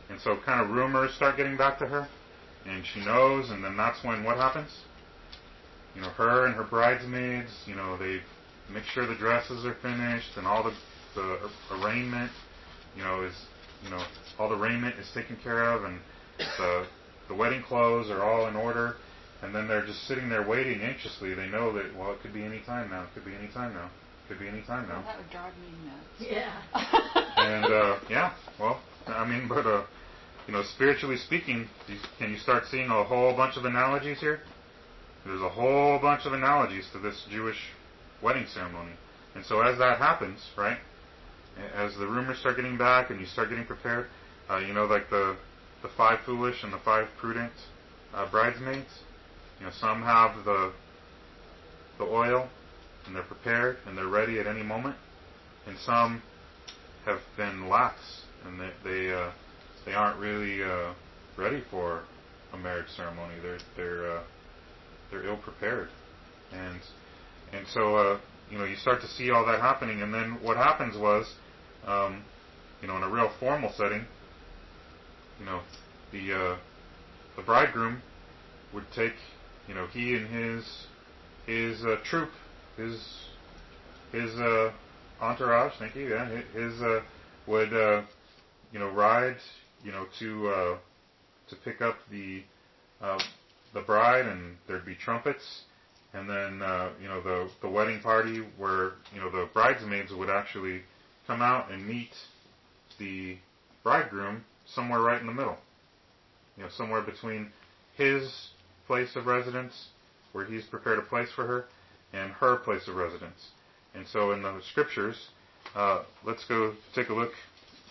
And so kind of rumors start getting back to her, and she knows, and then that's when what happens? You know, her and her bridesmaids, you know, they make sure the dresses are finished and all the, the arraignment, you know, is, you know, all the raiment is taken care of, and the the wedding clothes are all in order, and then they're just sitting there waiting anxiously. They know that, well, it could be any time now. It could be any time now. It could be any time now. Well, that would drive me nuts. Yeah. And, uh, yeah, well, I mean, but, uh, you know, spiritually speaking, can you start seeing a whole bunch of analogies here? There's a whole bunch of analogies to this Jewish wedding ceremony. And so as that happens, right, as the rumors start getting back and you start getting prepared, uh, you know, like the the five foolish and the five prudent uh, bridesmaids, you know, some have the the oil and they're prepared and they're ready at any moment, and some have been lax and they they uh, they aren't really uh, ready for a marriage ceremony. They're they're uh, they're ill prepared, and and so uh, you know, you start to see all that happening. And then what happens was, um, you know, in a real formal setting, you know, the uh, the bridegroom would take, you know, he and his his uh, troop, his his uh, entourage, thank you, yeah, his uh, would uh, you know, ride, you know, to uh, to pick up the uh, the bride, and there'd be trumpets, and then uh, you know, the the wedding party where, you know, the bridesmaids would actually come out and meet the bridegroom somewhere right in the middle, you know, somewhere between his place of residence, where he's prepared a place for her, and her place of residence. And so in the scriptures, uh, let's go take a look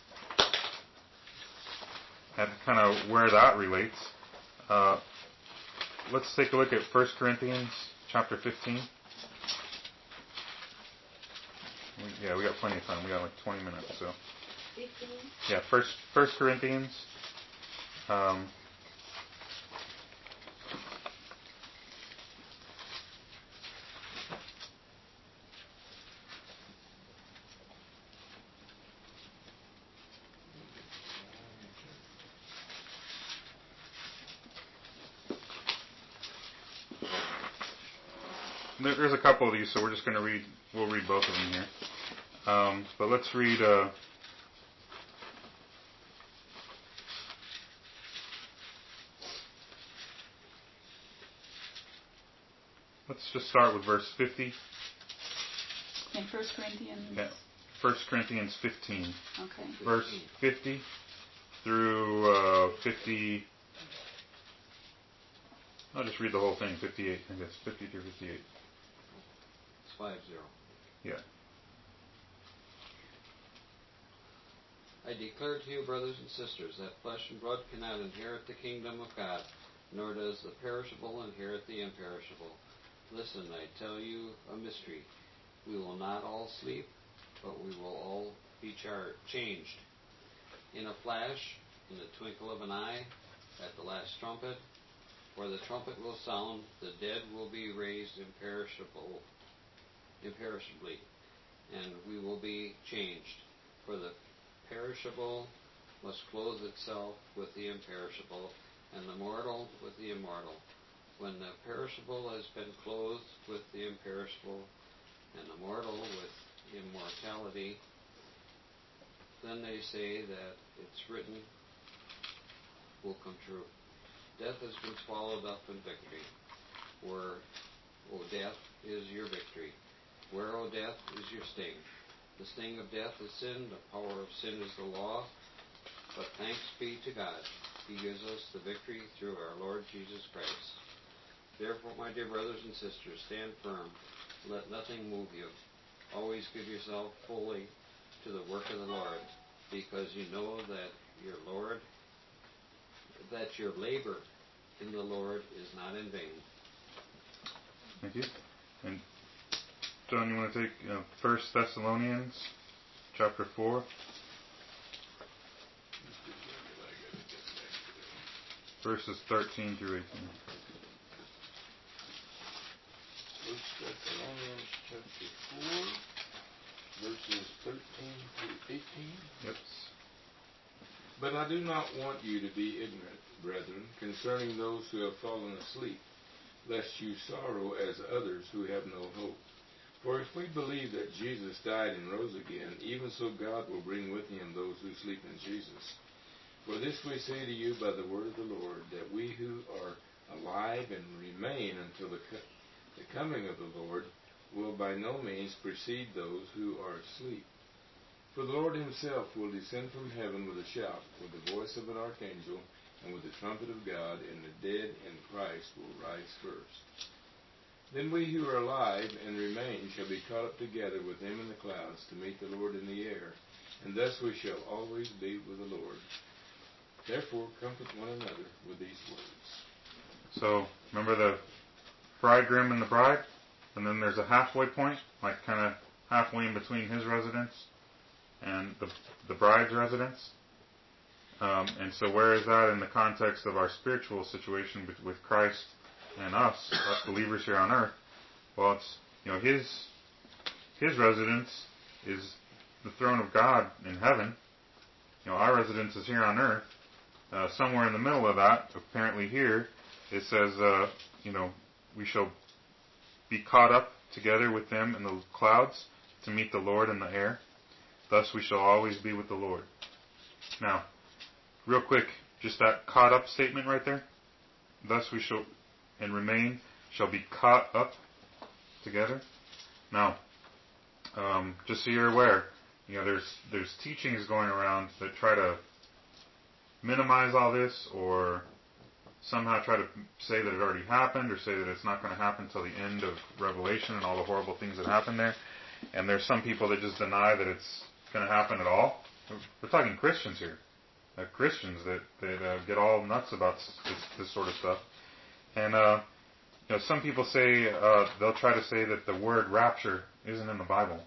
at kind of where that relates. Uh, let's take a look at First Corinthians chapter fifteen. We, yeah, we got plenty of time. We got like twenty minutes, so. fifteen? Yeah, First First Corinthians. Um, there, there's a couple of these, so we're just going to read. We'll read both of them here. Um, but let's read. Uh, let's just start with verse fifty. In First Corinthians. Yeah, First Corinthians fifteen. Okay. Verse fifty through uh, fifty. I'll just read the whole thing. Fifty-eight. I guess fifty through fifty-eight. It's five zero. Yeah. I declare to you, brothers and sisters, that flesh and blood cannot inherit the kingdom of God, nor does the perishable inherit the imperishable. Listen, I tell you a mystery. We will not all sleep, but we will all be char- changed. In a flash, in the twinkle of an eye, at the last trumpet, for the trumpet will sound, the dead will be raised imperishable, imperishably, and we will be changed. For the perishable must clothe itself with the imperishable, and the mortal with the immortal. When the perishable has been clothed with the imperishable, and the mortal with immortality, then they say that it's written will come true. Death has been swallowed up in victory. Where, O death, is your victory? Where, O death, is your sting? The sting of death is sin, the power of sin is the law. But thanks be to God, He gives us the victory through our Lord Jesus Christ. Therefore, my dear brothers and sisters, stand firm. Let nothing move you. Always give yourself fully to the work of the Lord, because you know that your Lord, that your labor in the Lord is not in vain. Thank you. And John, you want to take uh, First Thessalonians chapter four, verses thirteen through eighteen. First Thessalonians chapter four, verses thirteen through eighteen. Yep. But I do not want you to be ignorant, brethren, concerning those who have fallen asleep, lest you sorrow as others who have no hope. For if we believe that Jesus died and rose again, even so God will bring with him those who sleep in Jesus. For this we say to you by the word of the Lord, that we who are alive and remain until the, co- the coming of the Lord will by no means precede those who are asleep. For the Lord himself will descend from heaven with a shout, with the voice of an archangel, and with the trumpet of God, and the dead in Christ will rise first. Then we who are alive and remain shall be caught up together with them in the clouds to meet the Lord in the air, and thus we shall always be with the Lord. Therefore comfort one another with these words. So, remember the bridegroom and the bride? And then there's a halfway point, like kind of halfway in between his residence and the, the bride's residence. Um, and so where is that in the context of our spiritual situation with Christ and us, us believers here on earth? Well, it's, you know, his his residence is the throne of God in heaven. You know, our residence is here on earth. Uh, somewhere in the middle of that, apparently here, it says, uh, you know, we shall be caught up together with them in the clouds to meet the Lord in the air. Thus we shall always be with the Lord. Now, real quick, just that caught up statement right there. Thus we shall and remain shall be caught up together. Now, um, just so you're aware, you know, there's there's teachings going around that try to minimize all this, or somehow try to say that it already happened, or say that it's not going to happen until the end of Revelation and all the horrible things that happen there. And there's some people that just deny that it's going to happen at all. We're talking Christians here. Uh, Christians that, that uh, get all nuts about this, this sort of stuff. And uh, you know, some people say, uh, they'll try to say that the word rapture isn't in the Bible.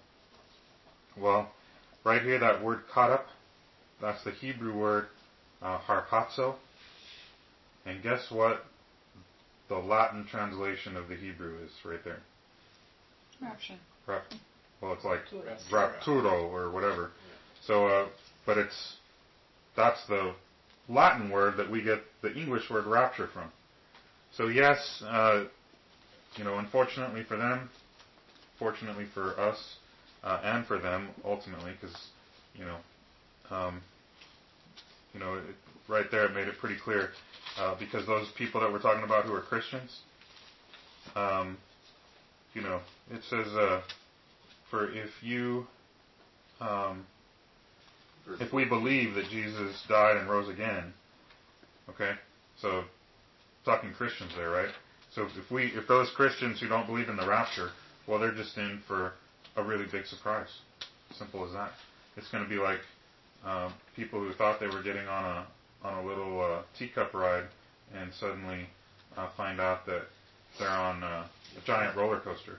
Well, right here, that word caught up, that's the Hebrew word uh, harpazo. And guess what the Latin translation of the Hebrew is right there? Rapture. Rap, well, it's like rapturo or whatever. So, uh, but it's, that's the Latin word that we get the English word rapture from. So yes, uh, you know, unfortunately for them, fortunately for us, uh, and for them ultimately, because, you know, um, you know, it, right there it made it pretty clear. Uh, because those people that we're talking about who are Christians, um, you know, it says, uh, for if you, um, if we believe that Jesus died and rose again, okay, so talking Christians there, right? So if we, if those Christians who don't believe in the rapture, well, they're just in for a really big surprise. Simple as that. It's going to be like um, people who thought they were getting on a on a little uh, teacup ride, and suddenly uh, find out that they're on uh, a giant roller coaster.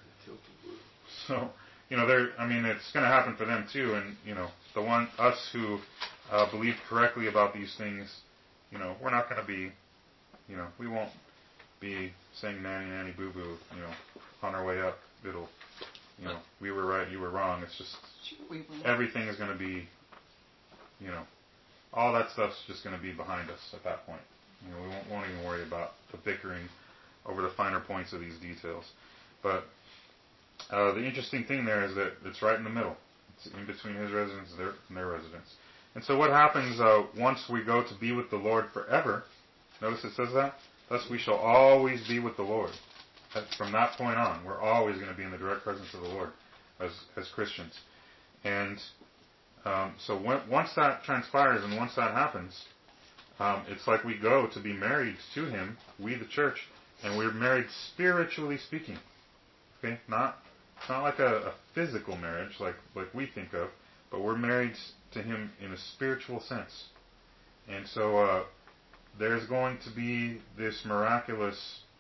So, you know, they're, I mean, it's going to happen for them too. And you know, the one us who uh, believe correctly about these things, you know, we're not going to be, you know, we won't be saying nanny nanny boo boo, you know, on our way up. It'll, you know, we were right, you were wrong. It's just everything is going to be, you know. All that stuff's just going to be behind us at that point. You know, we won't, won't even worry about the bickering over the finer points of these details. But uh, the interesting thing there is that it's right in the middle. It's in between his residence and their, and their residence. And so what happens uh, once we go to be with the Lord forever? Notice it says that? Thus we shall always be with the Lord. From that point on, we're always going to be in the direct presence of the Lord as, as Christians. And Um, so when, once that transpires and once that happens, um, it's like we go to be married to Him, we the church, and we're married spiritually speaking. Okay, not it's not like a, a physical marriage like like we think of, but we're married to Him in a spiritual sense. And so uh, there's going to be this miraculous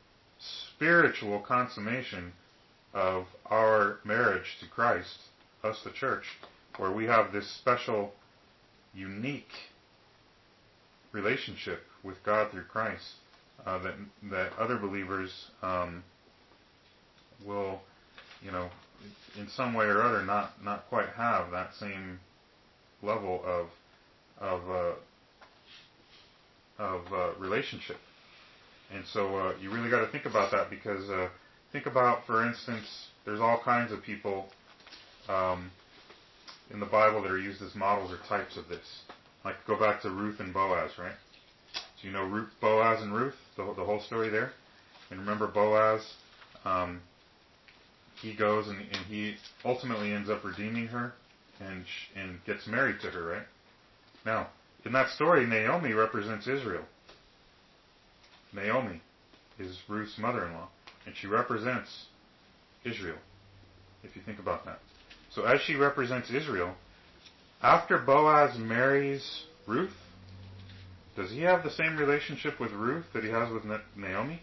spiritual consummation of our marriage to Christ, us the church, where we have this special, unique relationship with God through Christ uh, that that other believers um, will, you know, in some way or other, not not quite have that same level of of uh, of uh, relationship. And so uh, you really got to think about that because uh, think about, for instance, there's all kinds of people um, in the Bible that are used as models or types of this. Like go back to Ruth and Boaz, right? So you know Ruth, Boaz and Ruth, the, the whole story there. And remember Boaz, um, he goes and, and he ultimately ends up redeeming her and sh- and gets married to her, right? Now, in that story, Naomi represents Israel. Naomi is Ruth's mother-in-law, and she represents Israel, if you think about that. So as she represents Israel, after Boaz marries Ruth, does he have the same relationship with Ruth that he has with Naomi?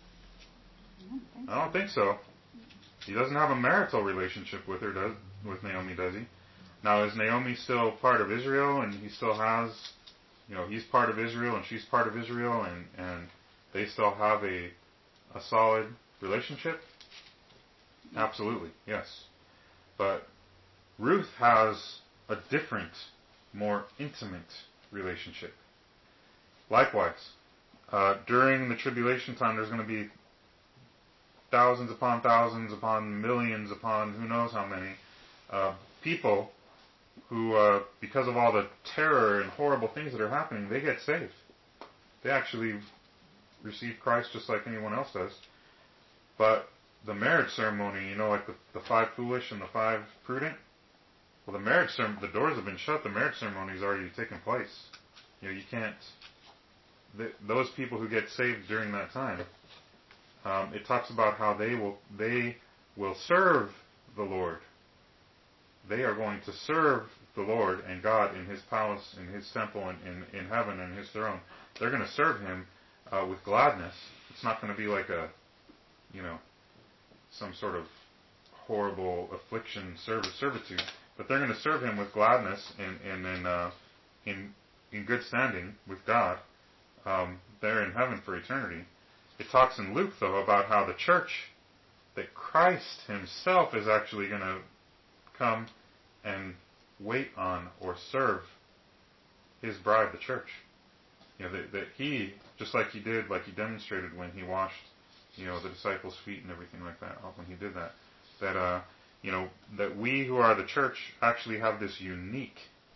I don't think so. I don't think so. He doesn't have a marital relationship with her, does with Naomi, does he? Now, is Naomi still part of Israel, and he still has, you know, he's part of Israel, and she's part of Israel, and, and they still have a a solid relationship? Absolutely, yes. But Ruth has a different, more intimate relationship. Likewise, uh, during the tribulation time, there's going to be thousands upon thousands upon millions upon who knows how many uh, people who, uh, because of all the terror and horrible things that are happening, they get saved. They actually receive Christ just like anyone else does. But the marriage ceremony, you know, like the, the five foolish and the five prudent, well, the marriage ceremony, the doors have been shut. The marriage ceremony has already taken place. You know, you can't. The, those people who get saved during that time, um, it talks about how they will they will serve the Lord. They are going to serve the Lord and God in His palace, in His temple, and in, in heaven, and His throne. They're going to serve Him uh, with gladness. It's not going to be like a, you know, some sort of horrible affliction, service, servitude. But they're going to serve Him with gladness and, and in, uh, in in good standing with God. Um, they're in heaven for eternity. It talks in Luke, though, about how the church, that Christ Himself is actually going to come and wait on or serve His bride, the church. You know, that, that He, just like He did, like He demonstrated when He washed, you know, the disciples' feet and everything like that, when He did that, that, uh, you know, that we who are the church actually have this unique,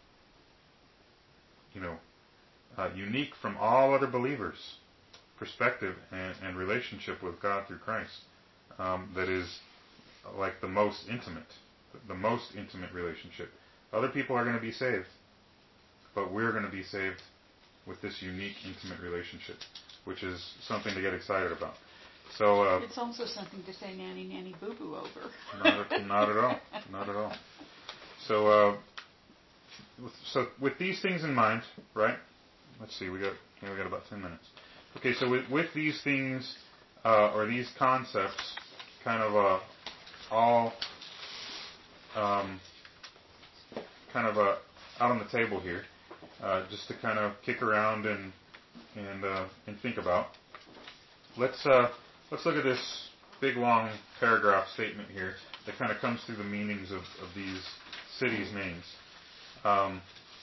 you know, uh, unique from all other believers perspective and, and relationship with God through Christ um, that is like the most intimate, the most intimate relationship. Other people are going to be saved, but we're going to be saved with this unique, intimate relationship, which is something to get excited about. So uh, it's also something to say nanny, nanny, boo-boo over. not, not at all. Not at all. So, uh, so with these things in mind, right? Let's see. We got here. We got about ten minutes. Okay. So with, with these things uh, or these concepts, kind of uh, all um, kind of uh, out on the table here, uh, just to kind of kick around and and uh, and think about. Let's uh, let's look at this big long paragraph statement here that kind of comes through the meanings of, of these cities' names. Um,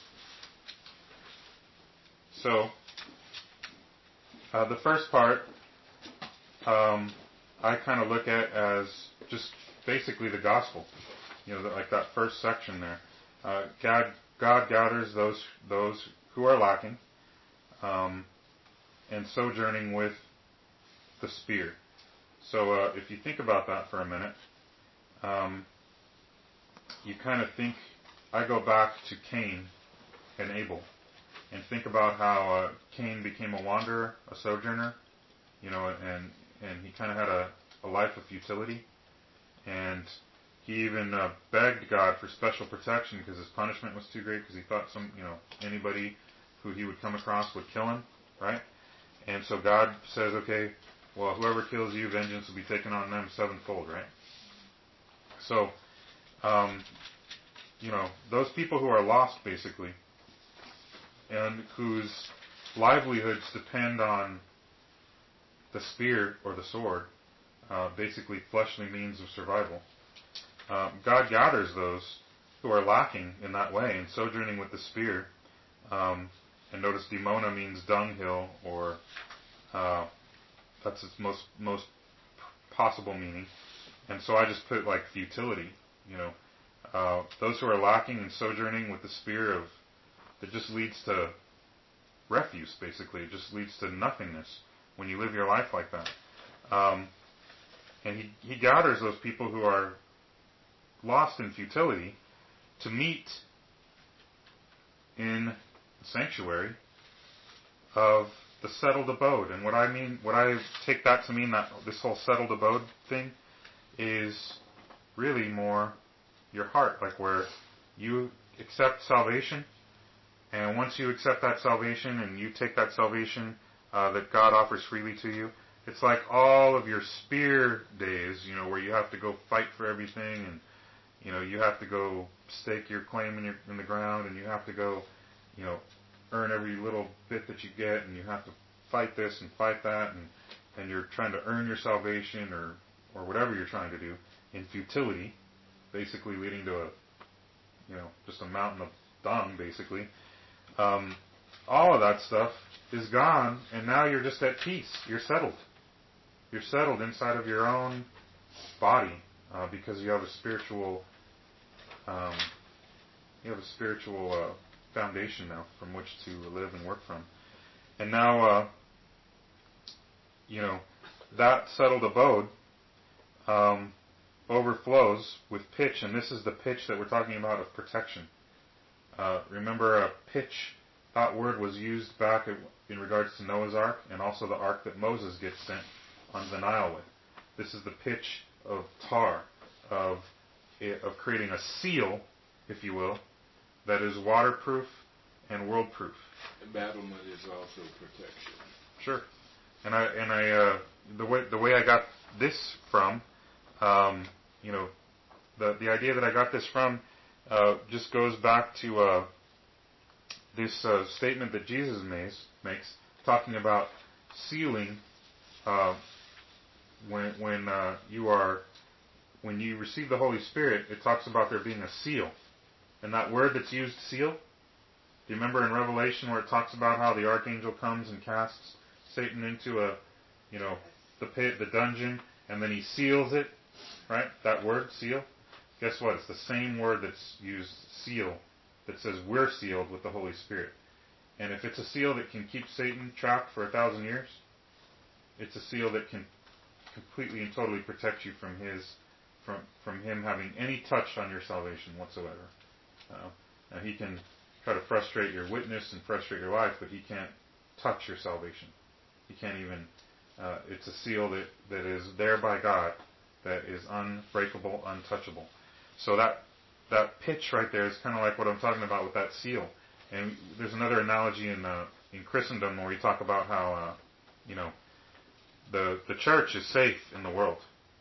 so uh, the first part um, I kind of look at as just basically the gospel. You know, like that first section there. Uh, God, God gathers those those who are lacking, um, and sojourning with the spear. So uh, if you think about that for a minute, um, you kind of think, I go back to Cain and Abel, and think about how uh, Cain became a wanderer, a sojourner, you know, and and he kind of had a, a life of futility, and he even uh, begged God for special protection because his punishment was too great, because he thought some, you know, anybody who he would come across would kill him, right? And so God says, okay, well, whoever kills you, vengeance will be taken on them sevenfold, right? So, um, you know, those people who are lost, basically, and whose livelihoods depend on the spear or the sword, uh, basically fleshly means of survival, uh, God gathers those who are lacking in that way and sojourning with the spear, um, and notice Dimona means dunghill, or uh, that's its most most possible meaning. And so I just put like futility, you know. Uh, those who are lacking and sojourning with the spirit of, that just leads to refuse, basically. It just leads to nothingness when you live your life like that. Um, and he, he gathers those people who are lost in futility to meet in the sanctuary of the settled abode. And what I mean, what I take that to mean, that this whole settled abode thing, is really more your heart, like where you accept salvation, and once you accept that salvation and you take that salvation uh, that God offers freely to you, it's like all of your spear days, you know, where you have to go fight for everything, and you know you have to go stake your claim in, your, in the ground, and you have to go, you know, earn every little bit that you get, and you have to fight this and fight that, and and you're trying to earn your salvation, or or whatever you're trying to do in futility, basically leading to a, you know, just a mountain of dung, basically. Um, all of that stuff is gone, and now you're just at peace. You're settled. You're settled inside of your own body uh, because you have a spiritual, um, you have a spiritual uh, foundation now from which to live and work from. And now, uh, you know, that settled abode um, overflows with pitch, and this is the pitch that we're talking about of protection. Uh, remember, a pitch, that word was used back in regards to Noah's Ark, and also the ark that Moses gets sent on the Nile with. This is the pitch of tar, of of creating a seal, if you will, that is waterproof and world-proof. Battlement is also protection. Sure. And I and I uh, the way the way I got this from, um, you know, the the idea that I got this from uh, just goes back to uh, this uh, statement that Jesus makes, makes talking about sealing. Uh, when when uh, you are when you receive the Holy Spirit, it talks about there being a seal, and that word that's used, seal. Do you remember in Revelation where it talks about how the archangel comes and casts Satan into a, you know, the pit, the dungeon, and then he seals it, right? That word, seal. Guess what? It's the same word that's used, seal, that says we're sealed with the Holy Spirit. And if it's a seal that can keep Satan trapped for a thousand years, it's a seal that can completely and totally protect you from his, from from him having any touch on your salvation whatsoever. Uh, now he can try to frustrate your witness and frustrate your life, but he can't touch your salvation. He can't even. Uh, it's a seal that, that is there by God, that is unbreakable, untouchable. So that that pitch right there is kind of like what I'm talking about with that seal. And there's another analogy in uh, in Christendom where we talk about how uh, you know the the church is safe in the world,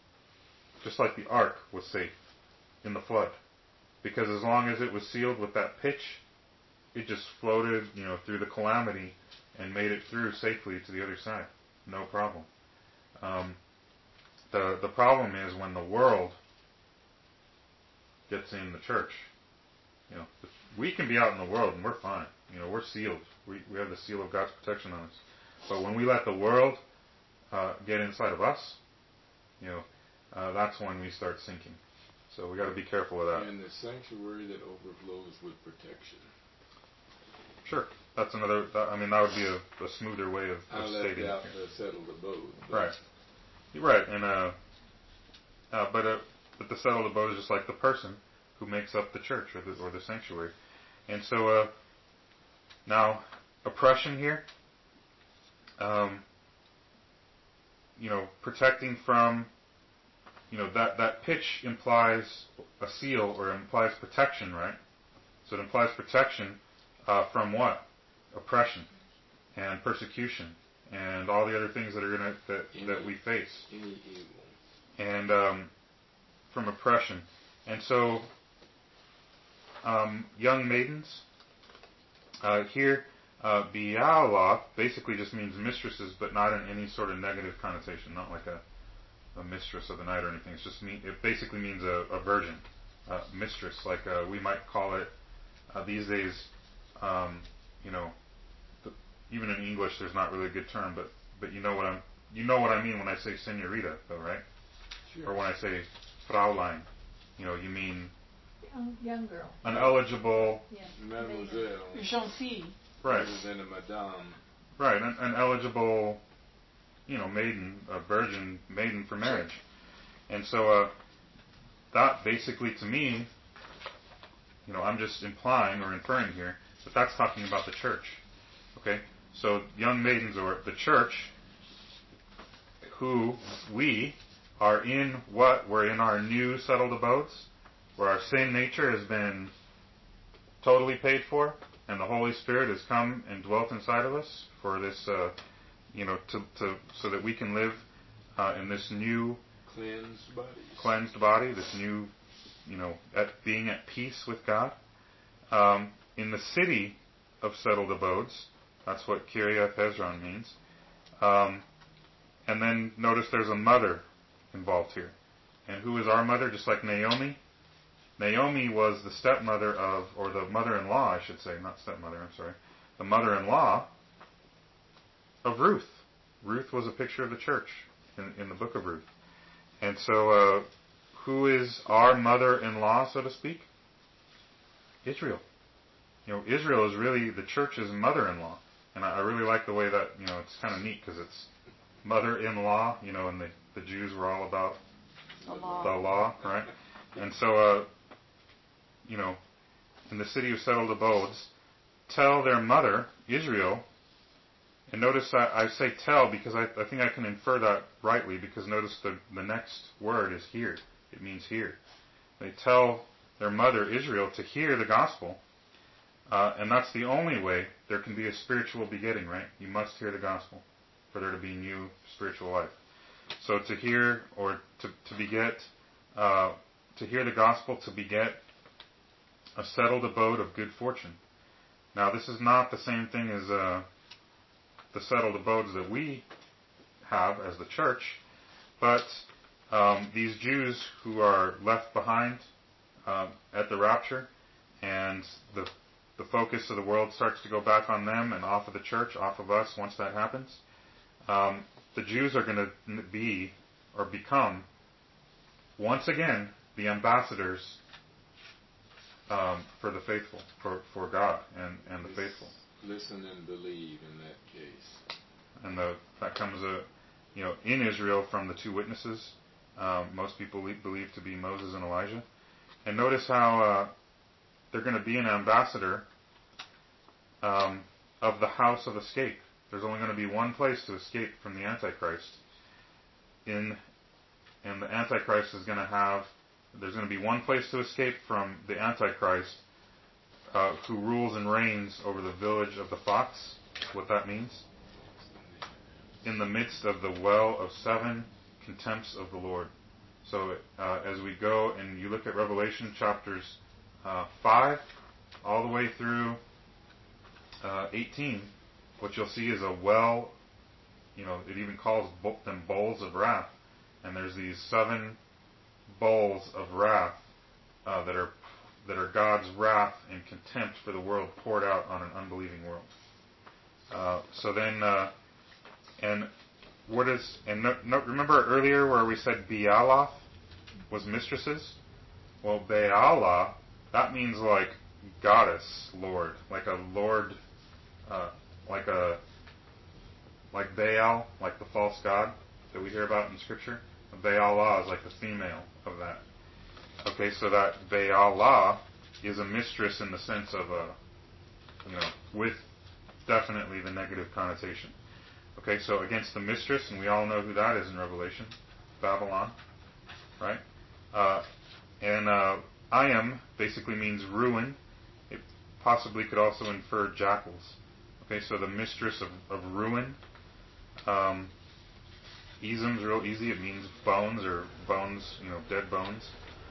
just like the ark was safe in the flood, because as long as it was sealed with that pitch, it just floated, you know, through the calamity and made it through safely to the other side, no problem. Um, the the problem is when the world gets in the church. You know, we can be out in the world and we're fine. You know, we're sealed. We we have the seal of God's protection on us. But when we let the world uh, get inside of us, you know, uh, that's when we start sinking. So we got to be careful of that. And the sanctuary that overflows with protection. Sure, that's another. That, I mean, that would be a, a smoother way of, of I left stating out it. the settled abode. Right. You're right, and uh, uh, but uh, but the settled abode is just like the person who makes up the church or the or the sanctuary, and so uh, now oppression here. Um, you know, protecting from. You know, that, that pitch implies a seal or implies protection, right? So it implies protection uh, from what? Oppression and persecution and all the other things that are gonna that Any, that we face. Any evil. And um, from oppression. And so, um, young maidens, uh, here, uh, Biala basically just means mistresses, but not in any sort of negative connotation, not like a a mistress of the night or anything. It's just mean, it basically means a, a virgin, uh, mistress, like uh, we might call it uh, these days. Um, you know, even in English, there's not really a good term, but but you know what I'm you know what I mean when I say señorita, though, right? Sure. Or when I say Fraulein, you know, you mean Young, young girl. an eligible, Yes. Mademoiselle. Jean fille. right, Rather than a madame. right, an, an eligible, you know, maiden, a virgin maiden for marriage. And so uh, that basically, to me, you know, I'm just implying or inferring here that that's talking about the church. Okay? So young maidens or the church, who we are in what? We're in our new settled abodes, where our sin nature has been totally paid for, and the Holy Spirit has come and dwelt inside of us for this, uh, you know, to, to so that we can live uh, in this new Cleansed bodies. cleansed body, this new, you know, at being at peace with God. Um, in the city of settled abodes, that's what Kiriath Hezron means. Um, and then notice there's a mother involved here. And who is our mother? Just like Naomi. Naomi was the stepmother of, or the mother-in-law, I should say, not stepmother, I'm sorry, the mother-in-law of Ruth. Ruth was a picture of the church in, in the book of Ruth. And so, uh, who is our mother-in-law, so to speak? Israel. You know, Israel is really the church's mother-in-law. And I, I really like the way that, you know, it's kind of neat because it's mother-in-law, you know, and the, the Jews were all about The law. the law, right? And so, uh, you know, in the city of settled abodes, tell their mother, Israel, and notice I, I say tell because I, I think I can infer that rightly because notice the, the next word is here. It means here. They tell their mother, Israel, to hear the gospel. Uh, and that's the only way there can be a spiritual begetting, right? You must hear the gospel for there to be new spiritual life. So to hear or to, to beget, uh, to hear the gospel, to beget a settled abode of good fortune. Now this is not the same thing as uh, the settled abodes that we have as the church, but um, these Jews who are left behind um, at the rapture, and the the focus of the world starts to go back on them and off of the church, off of us once that happens. Um, the Jews are going to be or become once again the ambassadors um, for the faithful, for, for God and, and the faithful. Listen and believe in that case. And the, that comes, a, you know, in Israel from the two witnesses. Um, most people believe to be Moses and Elijah. And notice how uh, they're going to be an ambassador um, of the house of escape. There's only going to be one place to escape from the Antichrist. In and the Antichrist is going to have. There's going to be one place to escape from the Antichrist, uh, who rules and reigns over the village of the fox. That's what that means. In the midst of the well of seven contempts of the Lord. So uh, as we go and you look at Revelation chapters uh, five all the way through uh, eighteen, what you'll see is a well, you know, it even calls them bowls of wrath. And there's these seven bowls of wrath uh, that are that are God's wrath and contempt for the world poured out on an unbelieving world. Uh, so then, uh, and what is, and no, no, remember earlier where we said Bealoth was mistresses? Well, Beala, that means like goddess, lord, like a lord, uh, like a, like Baal, like the false god that we hear about in Scripture. Beala is like the female of that. Okay, so that Beala is a mistress in the sense of a, you know, with definitely the negative connotation. Okay, so against the mistress, and we all know who that is in Revelation, Babylon, right? Uh, and uh, Ayam basically means ruin. It possibly could also infer jackals. Okay, so the mistress of, of ruin. Um, Ism's real easy. It means bones or bones, you know, dead bones.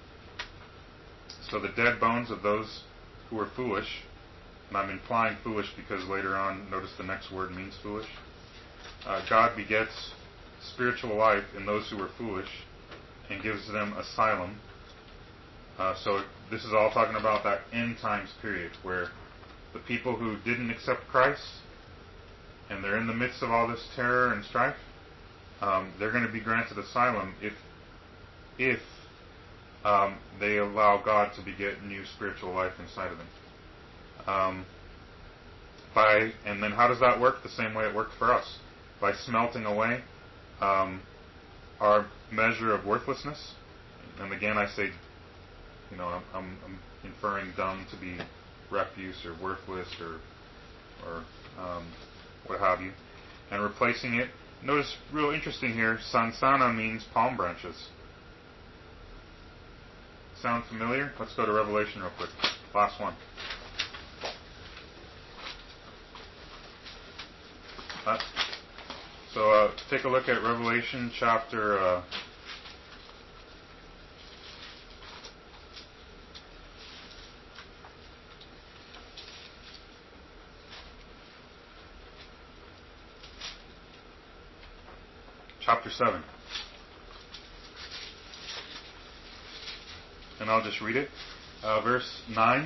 So the dead bones of those who are foolish, and I'm implying foolish because later on, notice the next word means foolish. Uh, God begets spiritual life in those who are foolish and gives them asylum. Uh, so this is all talking about that end times period where the people who didn't accept Christ and they're in the midst of all this terror and strife, um, they're going to be granted asylum if if um, they allow God to beget new spiritual life inside of them. Um, by and then how does that work? The same way it worked for us, by smelting away um, our measure of worthlessness. And again, I say, you know, I'm, I'm, I'm inferring dung to be refuse or worthless or or um, what have you, and replacing it. Notice, real interesting here, sansana means palm branches. Sound familiar? Let's go to Revelation real quick. Last one. Uh, so uh, take a look at Revelation chapter uh, chapter seven. And I'll just read it. Uh, verse nine.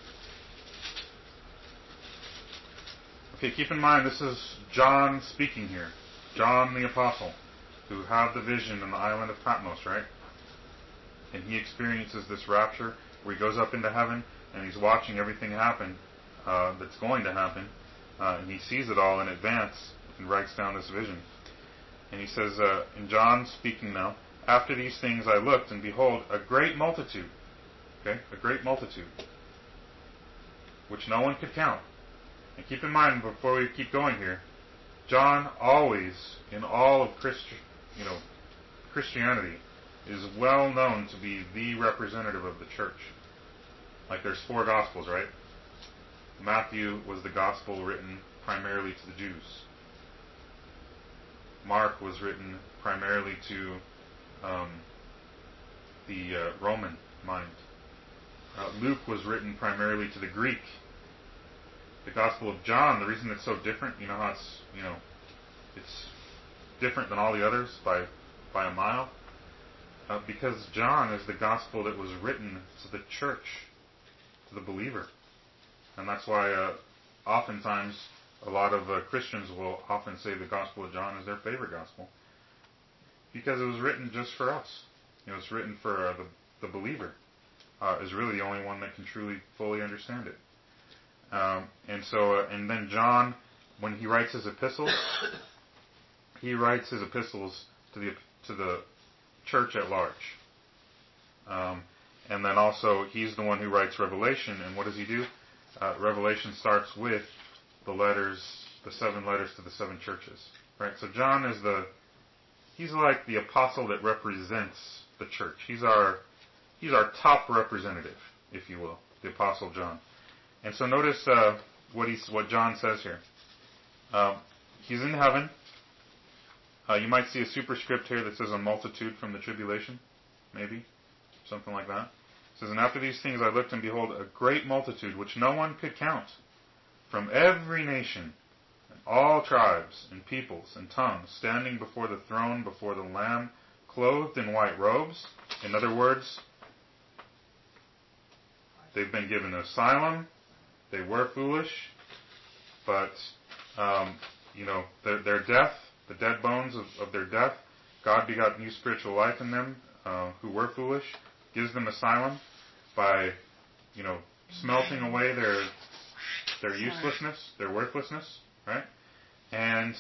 Okay, keep in mind this is John speaking here. John the Apostle, who had the vision in the island of Patmos, right? And he experiences this rapture where he goes up into heaven and he's watching everything happen uh, that's going to happen. Uh, and he sees it all in advance and writes down this vision. And he says, uh, in John speaking now, after these things I looked, and behold, a great multitude, okay, a great multitude, which no one could count. And keep in mind, before we keep going here, John always, in all of Christ, you know, Christianity, is well known to be the representative of the church. Like there's four Gospels, right? Matthew was the Gospel written primarily to the Jews. Mark was written primarily to um, the uh, Roman mind. Uh, Luke was written primarily to the Greek. The Gospel of John, the reason it's so different, you know how it's, you know, it's different than all the others by by a mile, uh, because John is the Gospel that was written to the church, to the believer, and that's why uh, oftentimes a lot of uh, Christians will often say the Gospel of John is their favorite Gospel, because it was written just for us. You know, it's written for uh, the the believer. Uh, is really the only one that can truly fully understand it. Um, and so, uh, and then John, when he writes his epistles, he writes his epistles to the to the church at large. Um, and then also, he's the one who writes Revelation. And what does he do? Uh, Revelation starts with the letters, the seven letters to the seven churches. Right. So John is the he's like the apostle that represents the church. He's our he's our top representative, if you will, the Apostle John. And so notice uh, what he's, what John says here. Um, he's in heaven. Uh, you might see a superscript here that says a multitude from the tribulation, maybe, something like that. It says, and after these things I looked, and behold, a great multitude, which no one could count, from every nation, and all tribes, and peoples, and tongues, standing before the throne, before the Lamb, clothed in white robes. In other words, they've been given asylum. They were foolish, but, um, you know, their, their death, the dead bones of, of their death, God begot new spiritual life in them uh, who were foolish, gives them asylum by, you know, smelting away their their uselessness, their worthlessness, right? And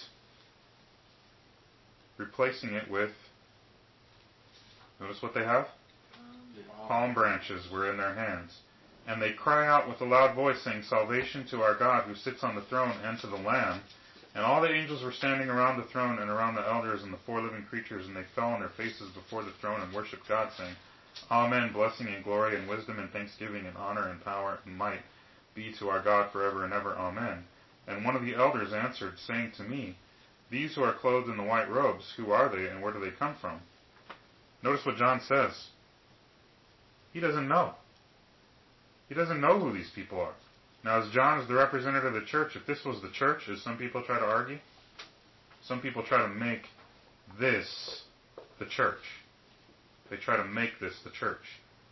replacing it with, notice what they have? Palm branches were in their hands. And they cry out with a loud voice, saying, Salvation to our God who sits on the throne and to the Lamb. And all the angels were standing around the throne and around the elders and the four living creatures, and they fell on their faces before the throne and worshipped God, saying, Amen, blessing and glory and wisdom and thanksgiving and honor and power and might be to our God forever and ever. Amen. And one of the elders answered, saying to me, These who are clothed in the white robes, who are they, and where do they come from? Notice what John says. He doesn't know. He doesn't know who these people are. Now, as John is the representative of the church, if this was the church, as some people try to argue, some people try to make this the church. They try to make this the church.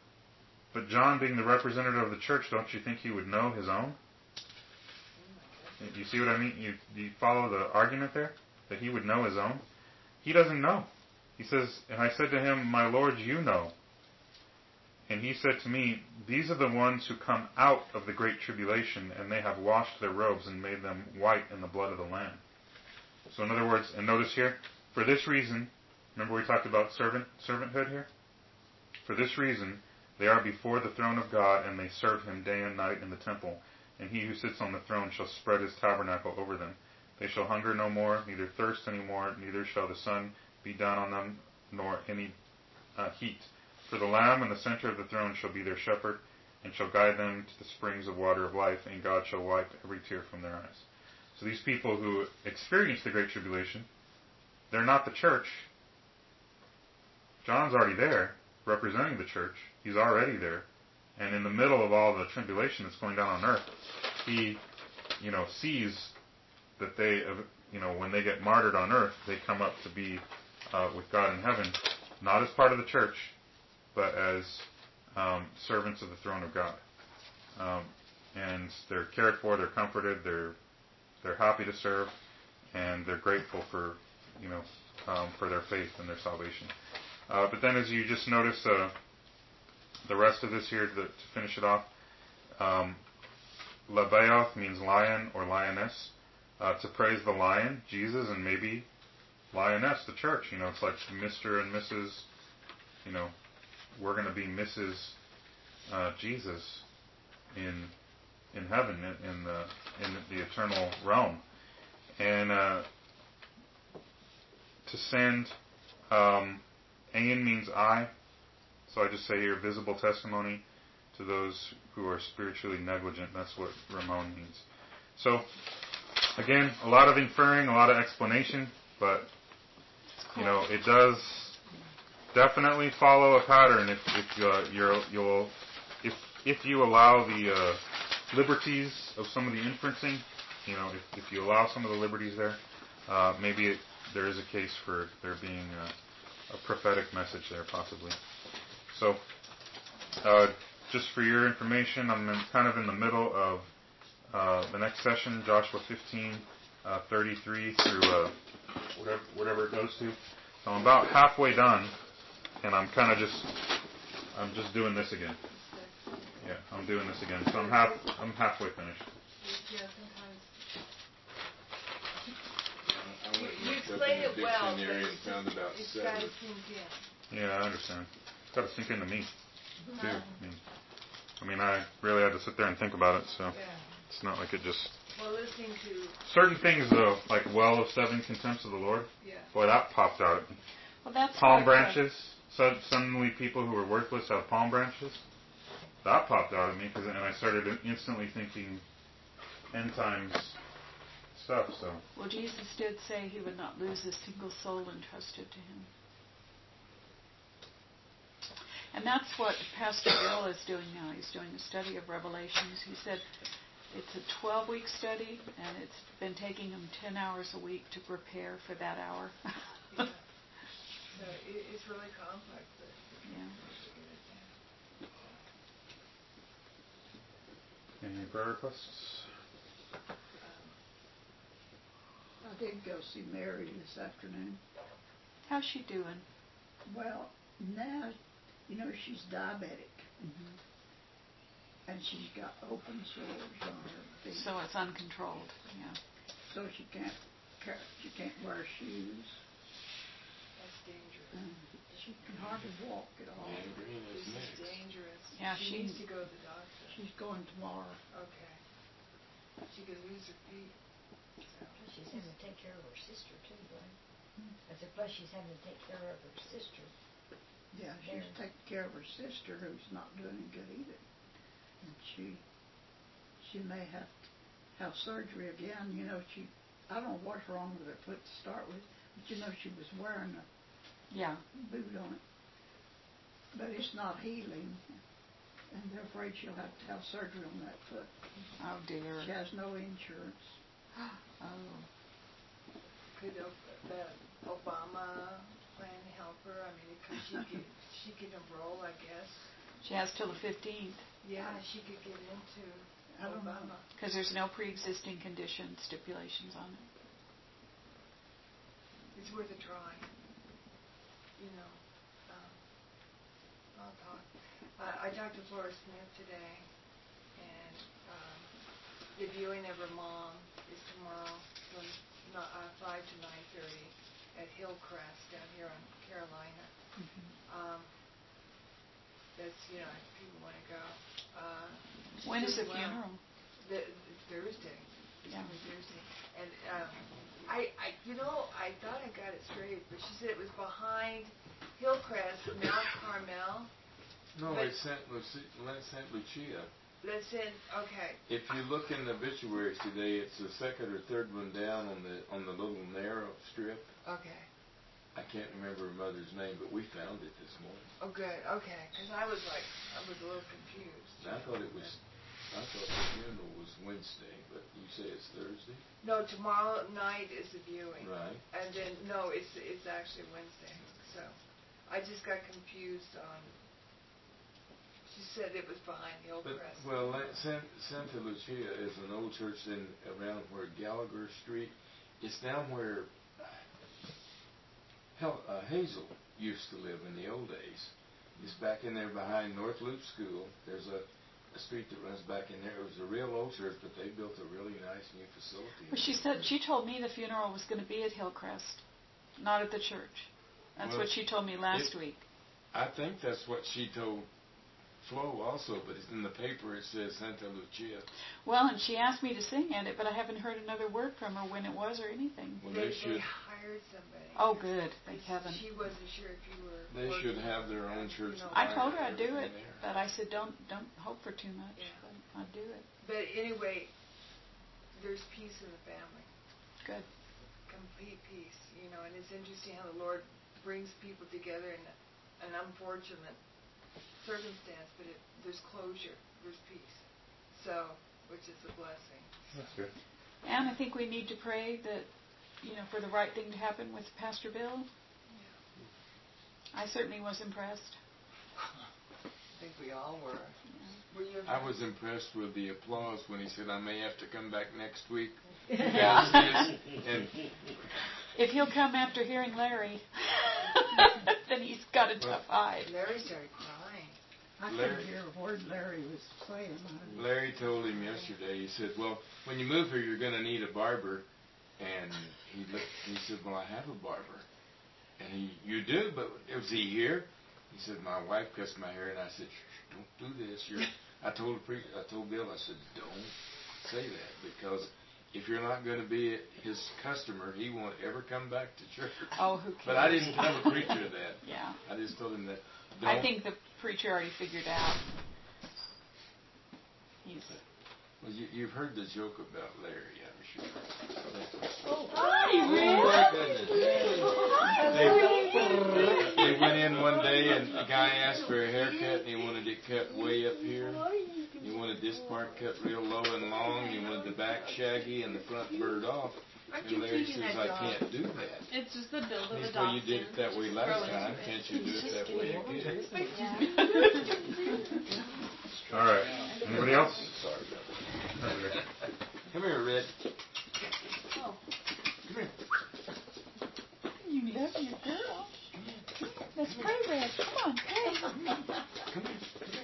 But John, being the representative of the church, don't you think he would know his own? You see what I mean? You, you follow the argument there? That he would know his own? He doesn't know. He says, and I said to him, my Lord, you know. And he said to me, these are the ones who come out of the great tribulation, and they have washed their robes and made them white in the blood of the Lamb. So in other words, and notice here, for this reason, remember we talked about servant servanthood here? For this reason, they are before the throne of God, and they serve him day and night in the temple. And he who sits on the throne shall spread his tabernacle over them. They shall hunger no more, neither thirst any more, neither shall the sun be down on them, nor any uh, heat. For the Lamb in the center of the throne shall be their shepherd, and shall guide them to the springs of water of life, and God shall wipe every tear from their eyes. So these people who experience the Great Tribulation, they're not the church. John's already there, representing the church. He's already there. And in the middle of all the tribulation that's going down on earth, he, you know, sees that they, you know, when they get martyred on earth, they come up to be uh, with God in heaven, not as part of the church, but as um, servants of the throne of God. Um, and they're cared for, they're comforted, they're they're happy to serve, and they're grateful for, you know, um, for their faith and their salvation. Uh, but then, as you just notice, uh, the rest of this here to, to finish it off, um, Lebaoth means lion or lioness. Uh, to praise the lion, Jesus, and maybe lioness, the church. You know, it's like Mister and Missus You know, we're going to be Missus Uh, Jesus in in heaven, in, in the in the eternal realm, and uh, to send. Um, Ayin means I, so I just say here visible testimony to those who are spiritually negligent. That's what Ramon means. So. Again, a lot of inferring, a lot of explanation, but you know it does definitely follow a pattern. If, if uh, you're, you'll, if if you allow the uh, liberties of some of the inferencing, you know, if, if you allow some of the liberties there, uh, maybe it, there is a case for there being a, a prophetic message there, possibly. So, uh, just for your information, I'm in, kind of in the middle of. Uh, the next session, Joshua fifteen, uh, thirty-three through uh, whatever, whatever it goes to. So I'm about halfway done, and I'm kind of just, I'm just doing this again. Yeah, I'm doing this again. So I'm half, I'm halfway finished. Yeah, sometimes. I went and You looked up explain in it the well, dictionary but and found about it's seven. got to sink in. Yeah, I understand. It's got to sink into me, too. I mean, I mean, I really had to sit there and think about it, so. Yeah. It's not like it just... Well, listening to... Certain things, though, like Well of Seven Contempts of the Lord, Yeah. boy, that popped out at me. Well, that's Palm what, branches. So suddenly people who were worthless have palm branches. That popped out at me, cause, and I started instantly thinking end times stuff, so... Well, Jesus did say he would not lose a single soul entrusted to him. And that's what Pastor Bill is doing now. He's doing a study of Revelations. He said it's a twelve-week study, and it's been taking him ten hours a week to prepare for that hour. Yeah. So it, it's really complex. Yeah. Any prayer requests? I did go see Mary this afternoon. How's she doing? Well, now, you know, she's diabetic. Mm-hmm. And she's got open sores on her feet. So it's uncontrolled, yeah. So she can't she can't wear shoes. That's dangerous. And she can hardly walk at all. This is dangerous. Yeah, she, she needs to go to the doctor. She's going tomorrow. Okay. She could lose her feet. So. She's having to take care of her sister, too, right? I said, plus she's having to take care of her sister. Yeah, she's There. taking care of her sister who's not doing good either. And she she may have to have surgery again. You know, she I don't know what's wrong with her foot to start with, but you know she was wearing a Yeah. boot on it. But it's not healing, and they're afraid she'll have to have surgery on that foot. Oh, dear. She has no insurance. Oh. Could the Obama plan help her? I mean, could she get, she could enroll, I guess. She has till the fifteenth. Yeah, she could get into. I don't know. Obama. Because there's no pre-existing condition stipulations on it. It's worth a try. You know, um, I'll talk. Uh, I talked to Flora Smith today, and um, the viewing of her mom is tomorrow from not, uh, five to nine thirty at Hillcrest down here on Carolina. Mm-hmm. Um, that's, you know, if people want to go. Uh, When is the well, funeral? The, the Thursday. It's Yeah. coming Thursday. And um, I, I, you know, I thought I got it straight, but she said it was behind Hillcrest, Mount Carmel. No, But- it's Saint Lucia. Saint Lucia. Listen, okay. If you look in the obituaries today, it's the second or third one down on the on the little narrow strip. Okay. I can't remember her mother's name, but we found it this morning. Oh, good. Okay. Because I was like, I was a little confused. And I thought it was, I thought the funeral was Wednesday, but you say it's Thursday, No, tomorrow night is the viewing. right? And then, no, it's it's actually Wednesday. So I just got confused on, she said it was behind But Hillcrest. well, La- San, Santa Lucia is an old church in around where Gallagher Street. It's down where Hel, uh, Hazel used to live in the old days. It's back in there behind North Loop School. There's a, a street that runs back in there. It was a real old church, but they built a really nice new facility. Well, she said she told me the funeral was going to be at Hillcrest, not at the church. That's Well, what she told me last it- week. I think that's what she told Flo also, but it's in the paper it says Santa Lucia. Well, and she asked me to sing at it, but I haven't heard another word from her when it was or anything. Well, They, they they should hired somebody. Oh, good. Thank heaven. She wasn't sure if you were. they working. should have their own church. You know, I choir told her and I'd do it, everything there. but I said don't don't hope for too much. Yeah. But I'd do it. But anyway, there's peace in the family. Good. Complete peace, you know, and it's interesting how the Lord brings people together in an unfortunate circumstance, but it, there's closure, there's peace. So, which is a blessing. That's good. And I think we need to pray that, you know, for the right thing to happen with Pastor Bill. I certainly was impressed. I think we all were. Were you? I was impressed with the applause when he said, I may have to come back next week. Yeah. And If he'll come after hearing Larry, then he's got a tough hide. Larry started crying. I Larry- couldn't hear a word Larry was saying. I- Larry told him yesterday, he said, well, when you move here, you're going to need a barber. And he looked, he said, well, I have a barber. And he, you do, but was he here? He said, my wife cuts my hair. And I said, shh, don't do this. You're, I told the pre- I told Bill, I said, don't say that, because if you're not going to be his customer, he won't ever come back to church. Oh, who cares? But I didn't tell the preacher that. Yeah. I just told him that. I don't- think the preacher already figured out. He's. Well, you, you've heard the joke about Larry, I'm sure. Hi, Oh my goodness. They, they went in one day and a guy asked for a haircut and he wanted it cut way up here. He wanted this part cut real low and long. He wanted the back shaggy and the front bird off. Aren't you And Larry feeding says, that I dog? can't do that. It's just the build of He the said, well, dog. you did it that way last time. Can't you do it that way again? All right. Anybody else? Sorry about That's okay. that. Come here, Red. Oh. Come here. You love your girl. Let's pray, Red. Come on, pray. Come here. Come here.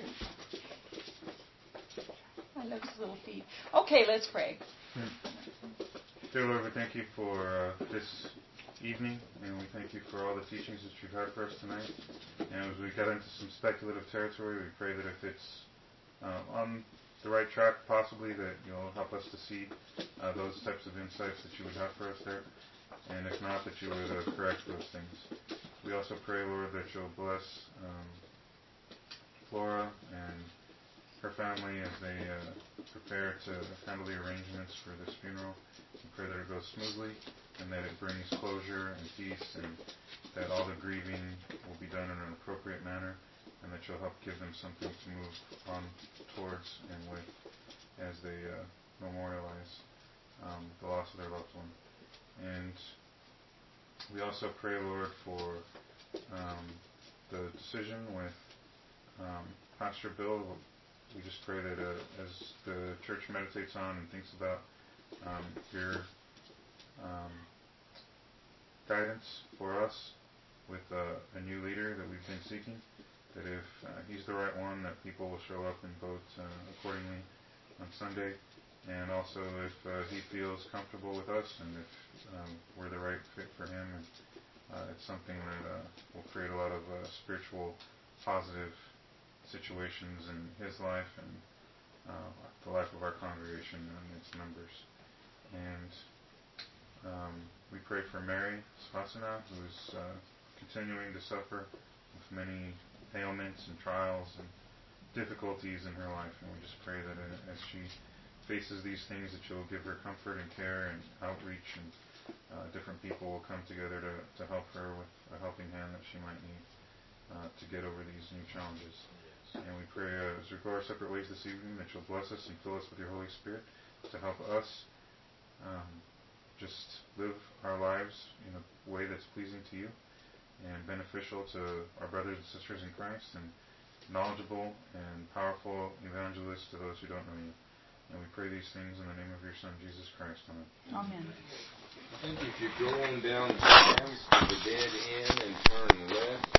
I love his little feet. Okay, let's pray. Dear Lord, we thank you for uh, this evening, and we thank you for all the teachings that you've had for us tonight. And as we get into some speculative territory, we pray that if it's uh, on the right track, possibly, that you'll help us to see uh, those types of insights that you would have for us there. And if not, that you would uh, correct those things. We also pray, Lord, that you'll bless um, Flora and her family as they uh, prepare to handle the arrangements for this funeral. We pray that it goes smoothly and that it brings closure and peace, and that all the grieving will be done in an appropriate manner, and that you'll help give them something to move on towards and with as they uh, memorialize um, the loss of their loved one. And we also pray, Lord, for um, the decision with um, Pastor Bill we just pray that uh, as the church meditates on and thinks about um, your um, guidance for us with uh, a new leader that we've been seeking, that if uh, he's the right one, that people will show up and vote uh, accordingly on Sunday. And also if uh, he feels comfortable with us and if um, we're the right fit for him. And uh, it's something that uh, will create a lot of uh, spiritual positive situations in his life and uh, the life of our congregation and its members. And um, we pray for Mary Swasana, who's uh, continuing to suffer with many ailments and trials and difficulties in her life. And we just pray that uh, as she faces these things, that you'll give her comfort and care and outreach, and uh, different people will come together to, to help her with a helping hand that she might need uh, to get over these new challenges. Yes. And we pray uh, as we go our separate ways this evening, that you'll bless us and fill us with your Holy Spirit to help us um, just live our lives in a way that's pleasing to you and beneficial to our brothers and sisters in Christ, and knowledgeable and powerful evangelists to those who don't know you. And we pray these things in the name of your Son, Jesus Christ. Amen. Amen. I think if you go on down the sands to the dead end and turn left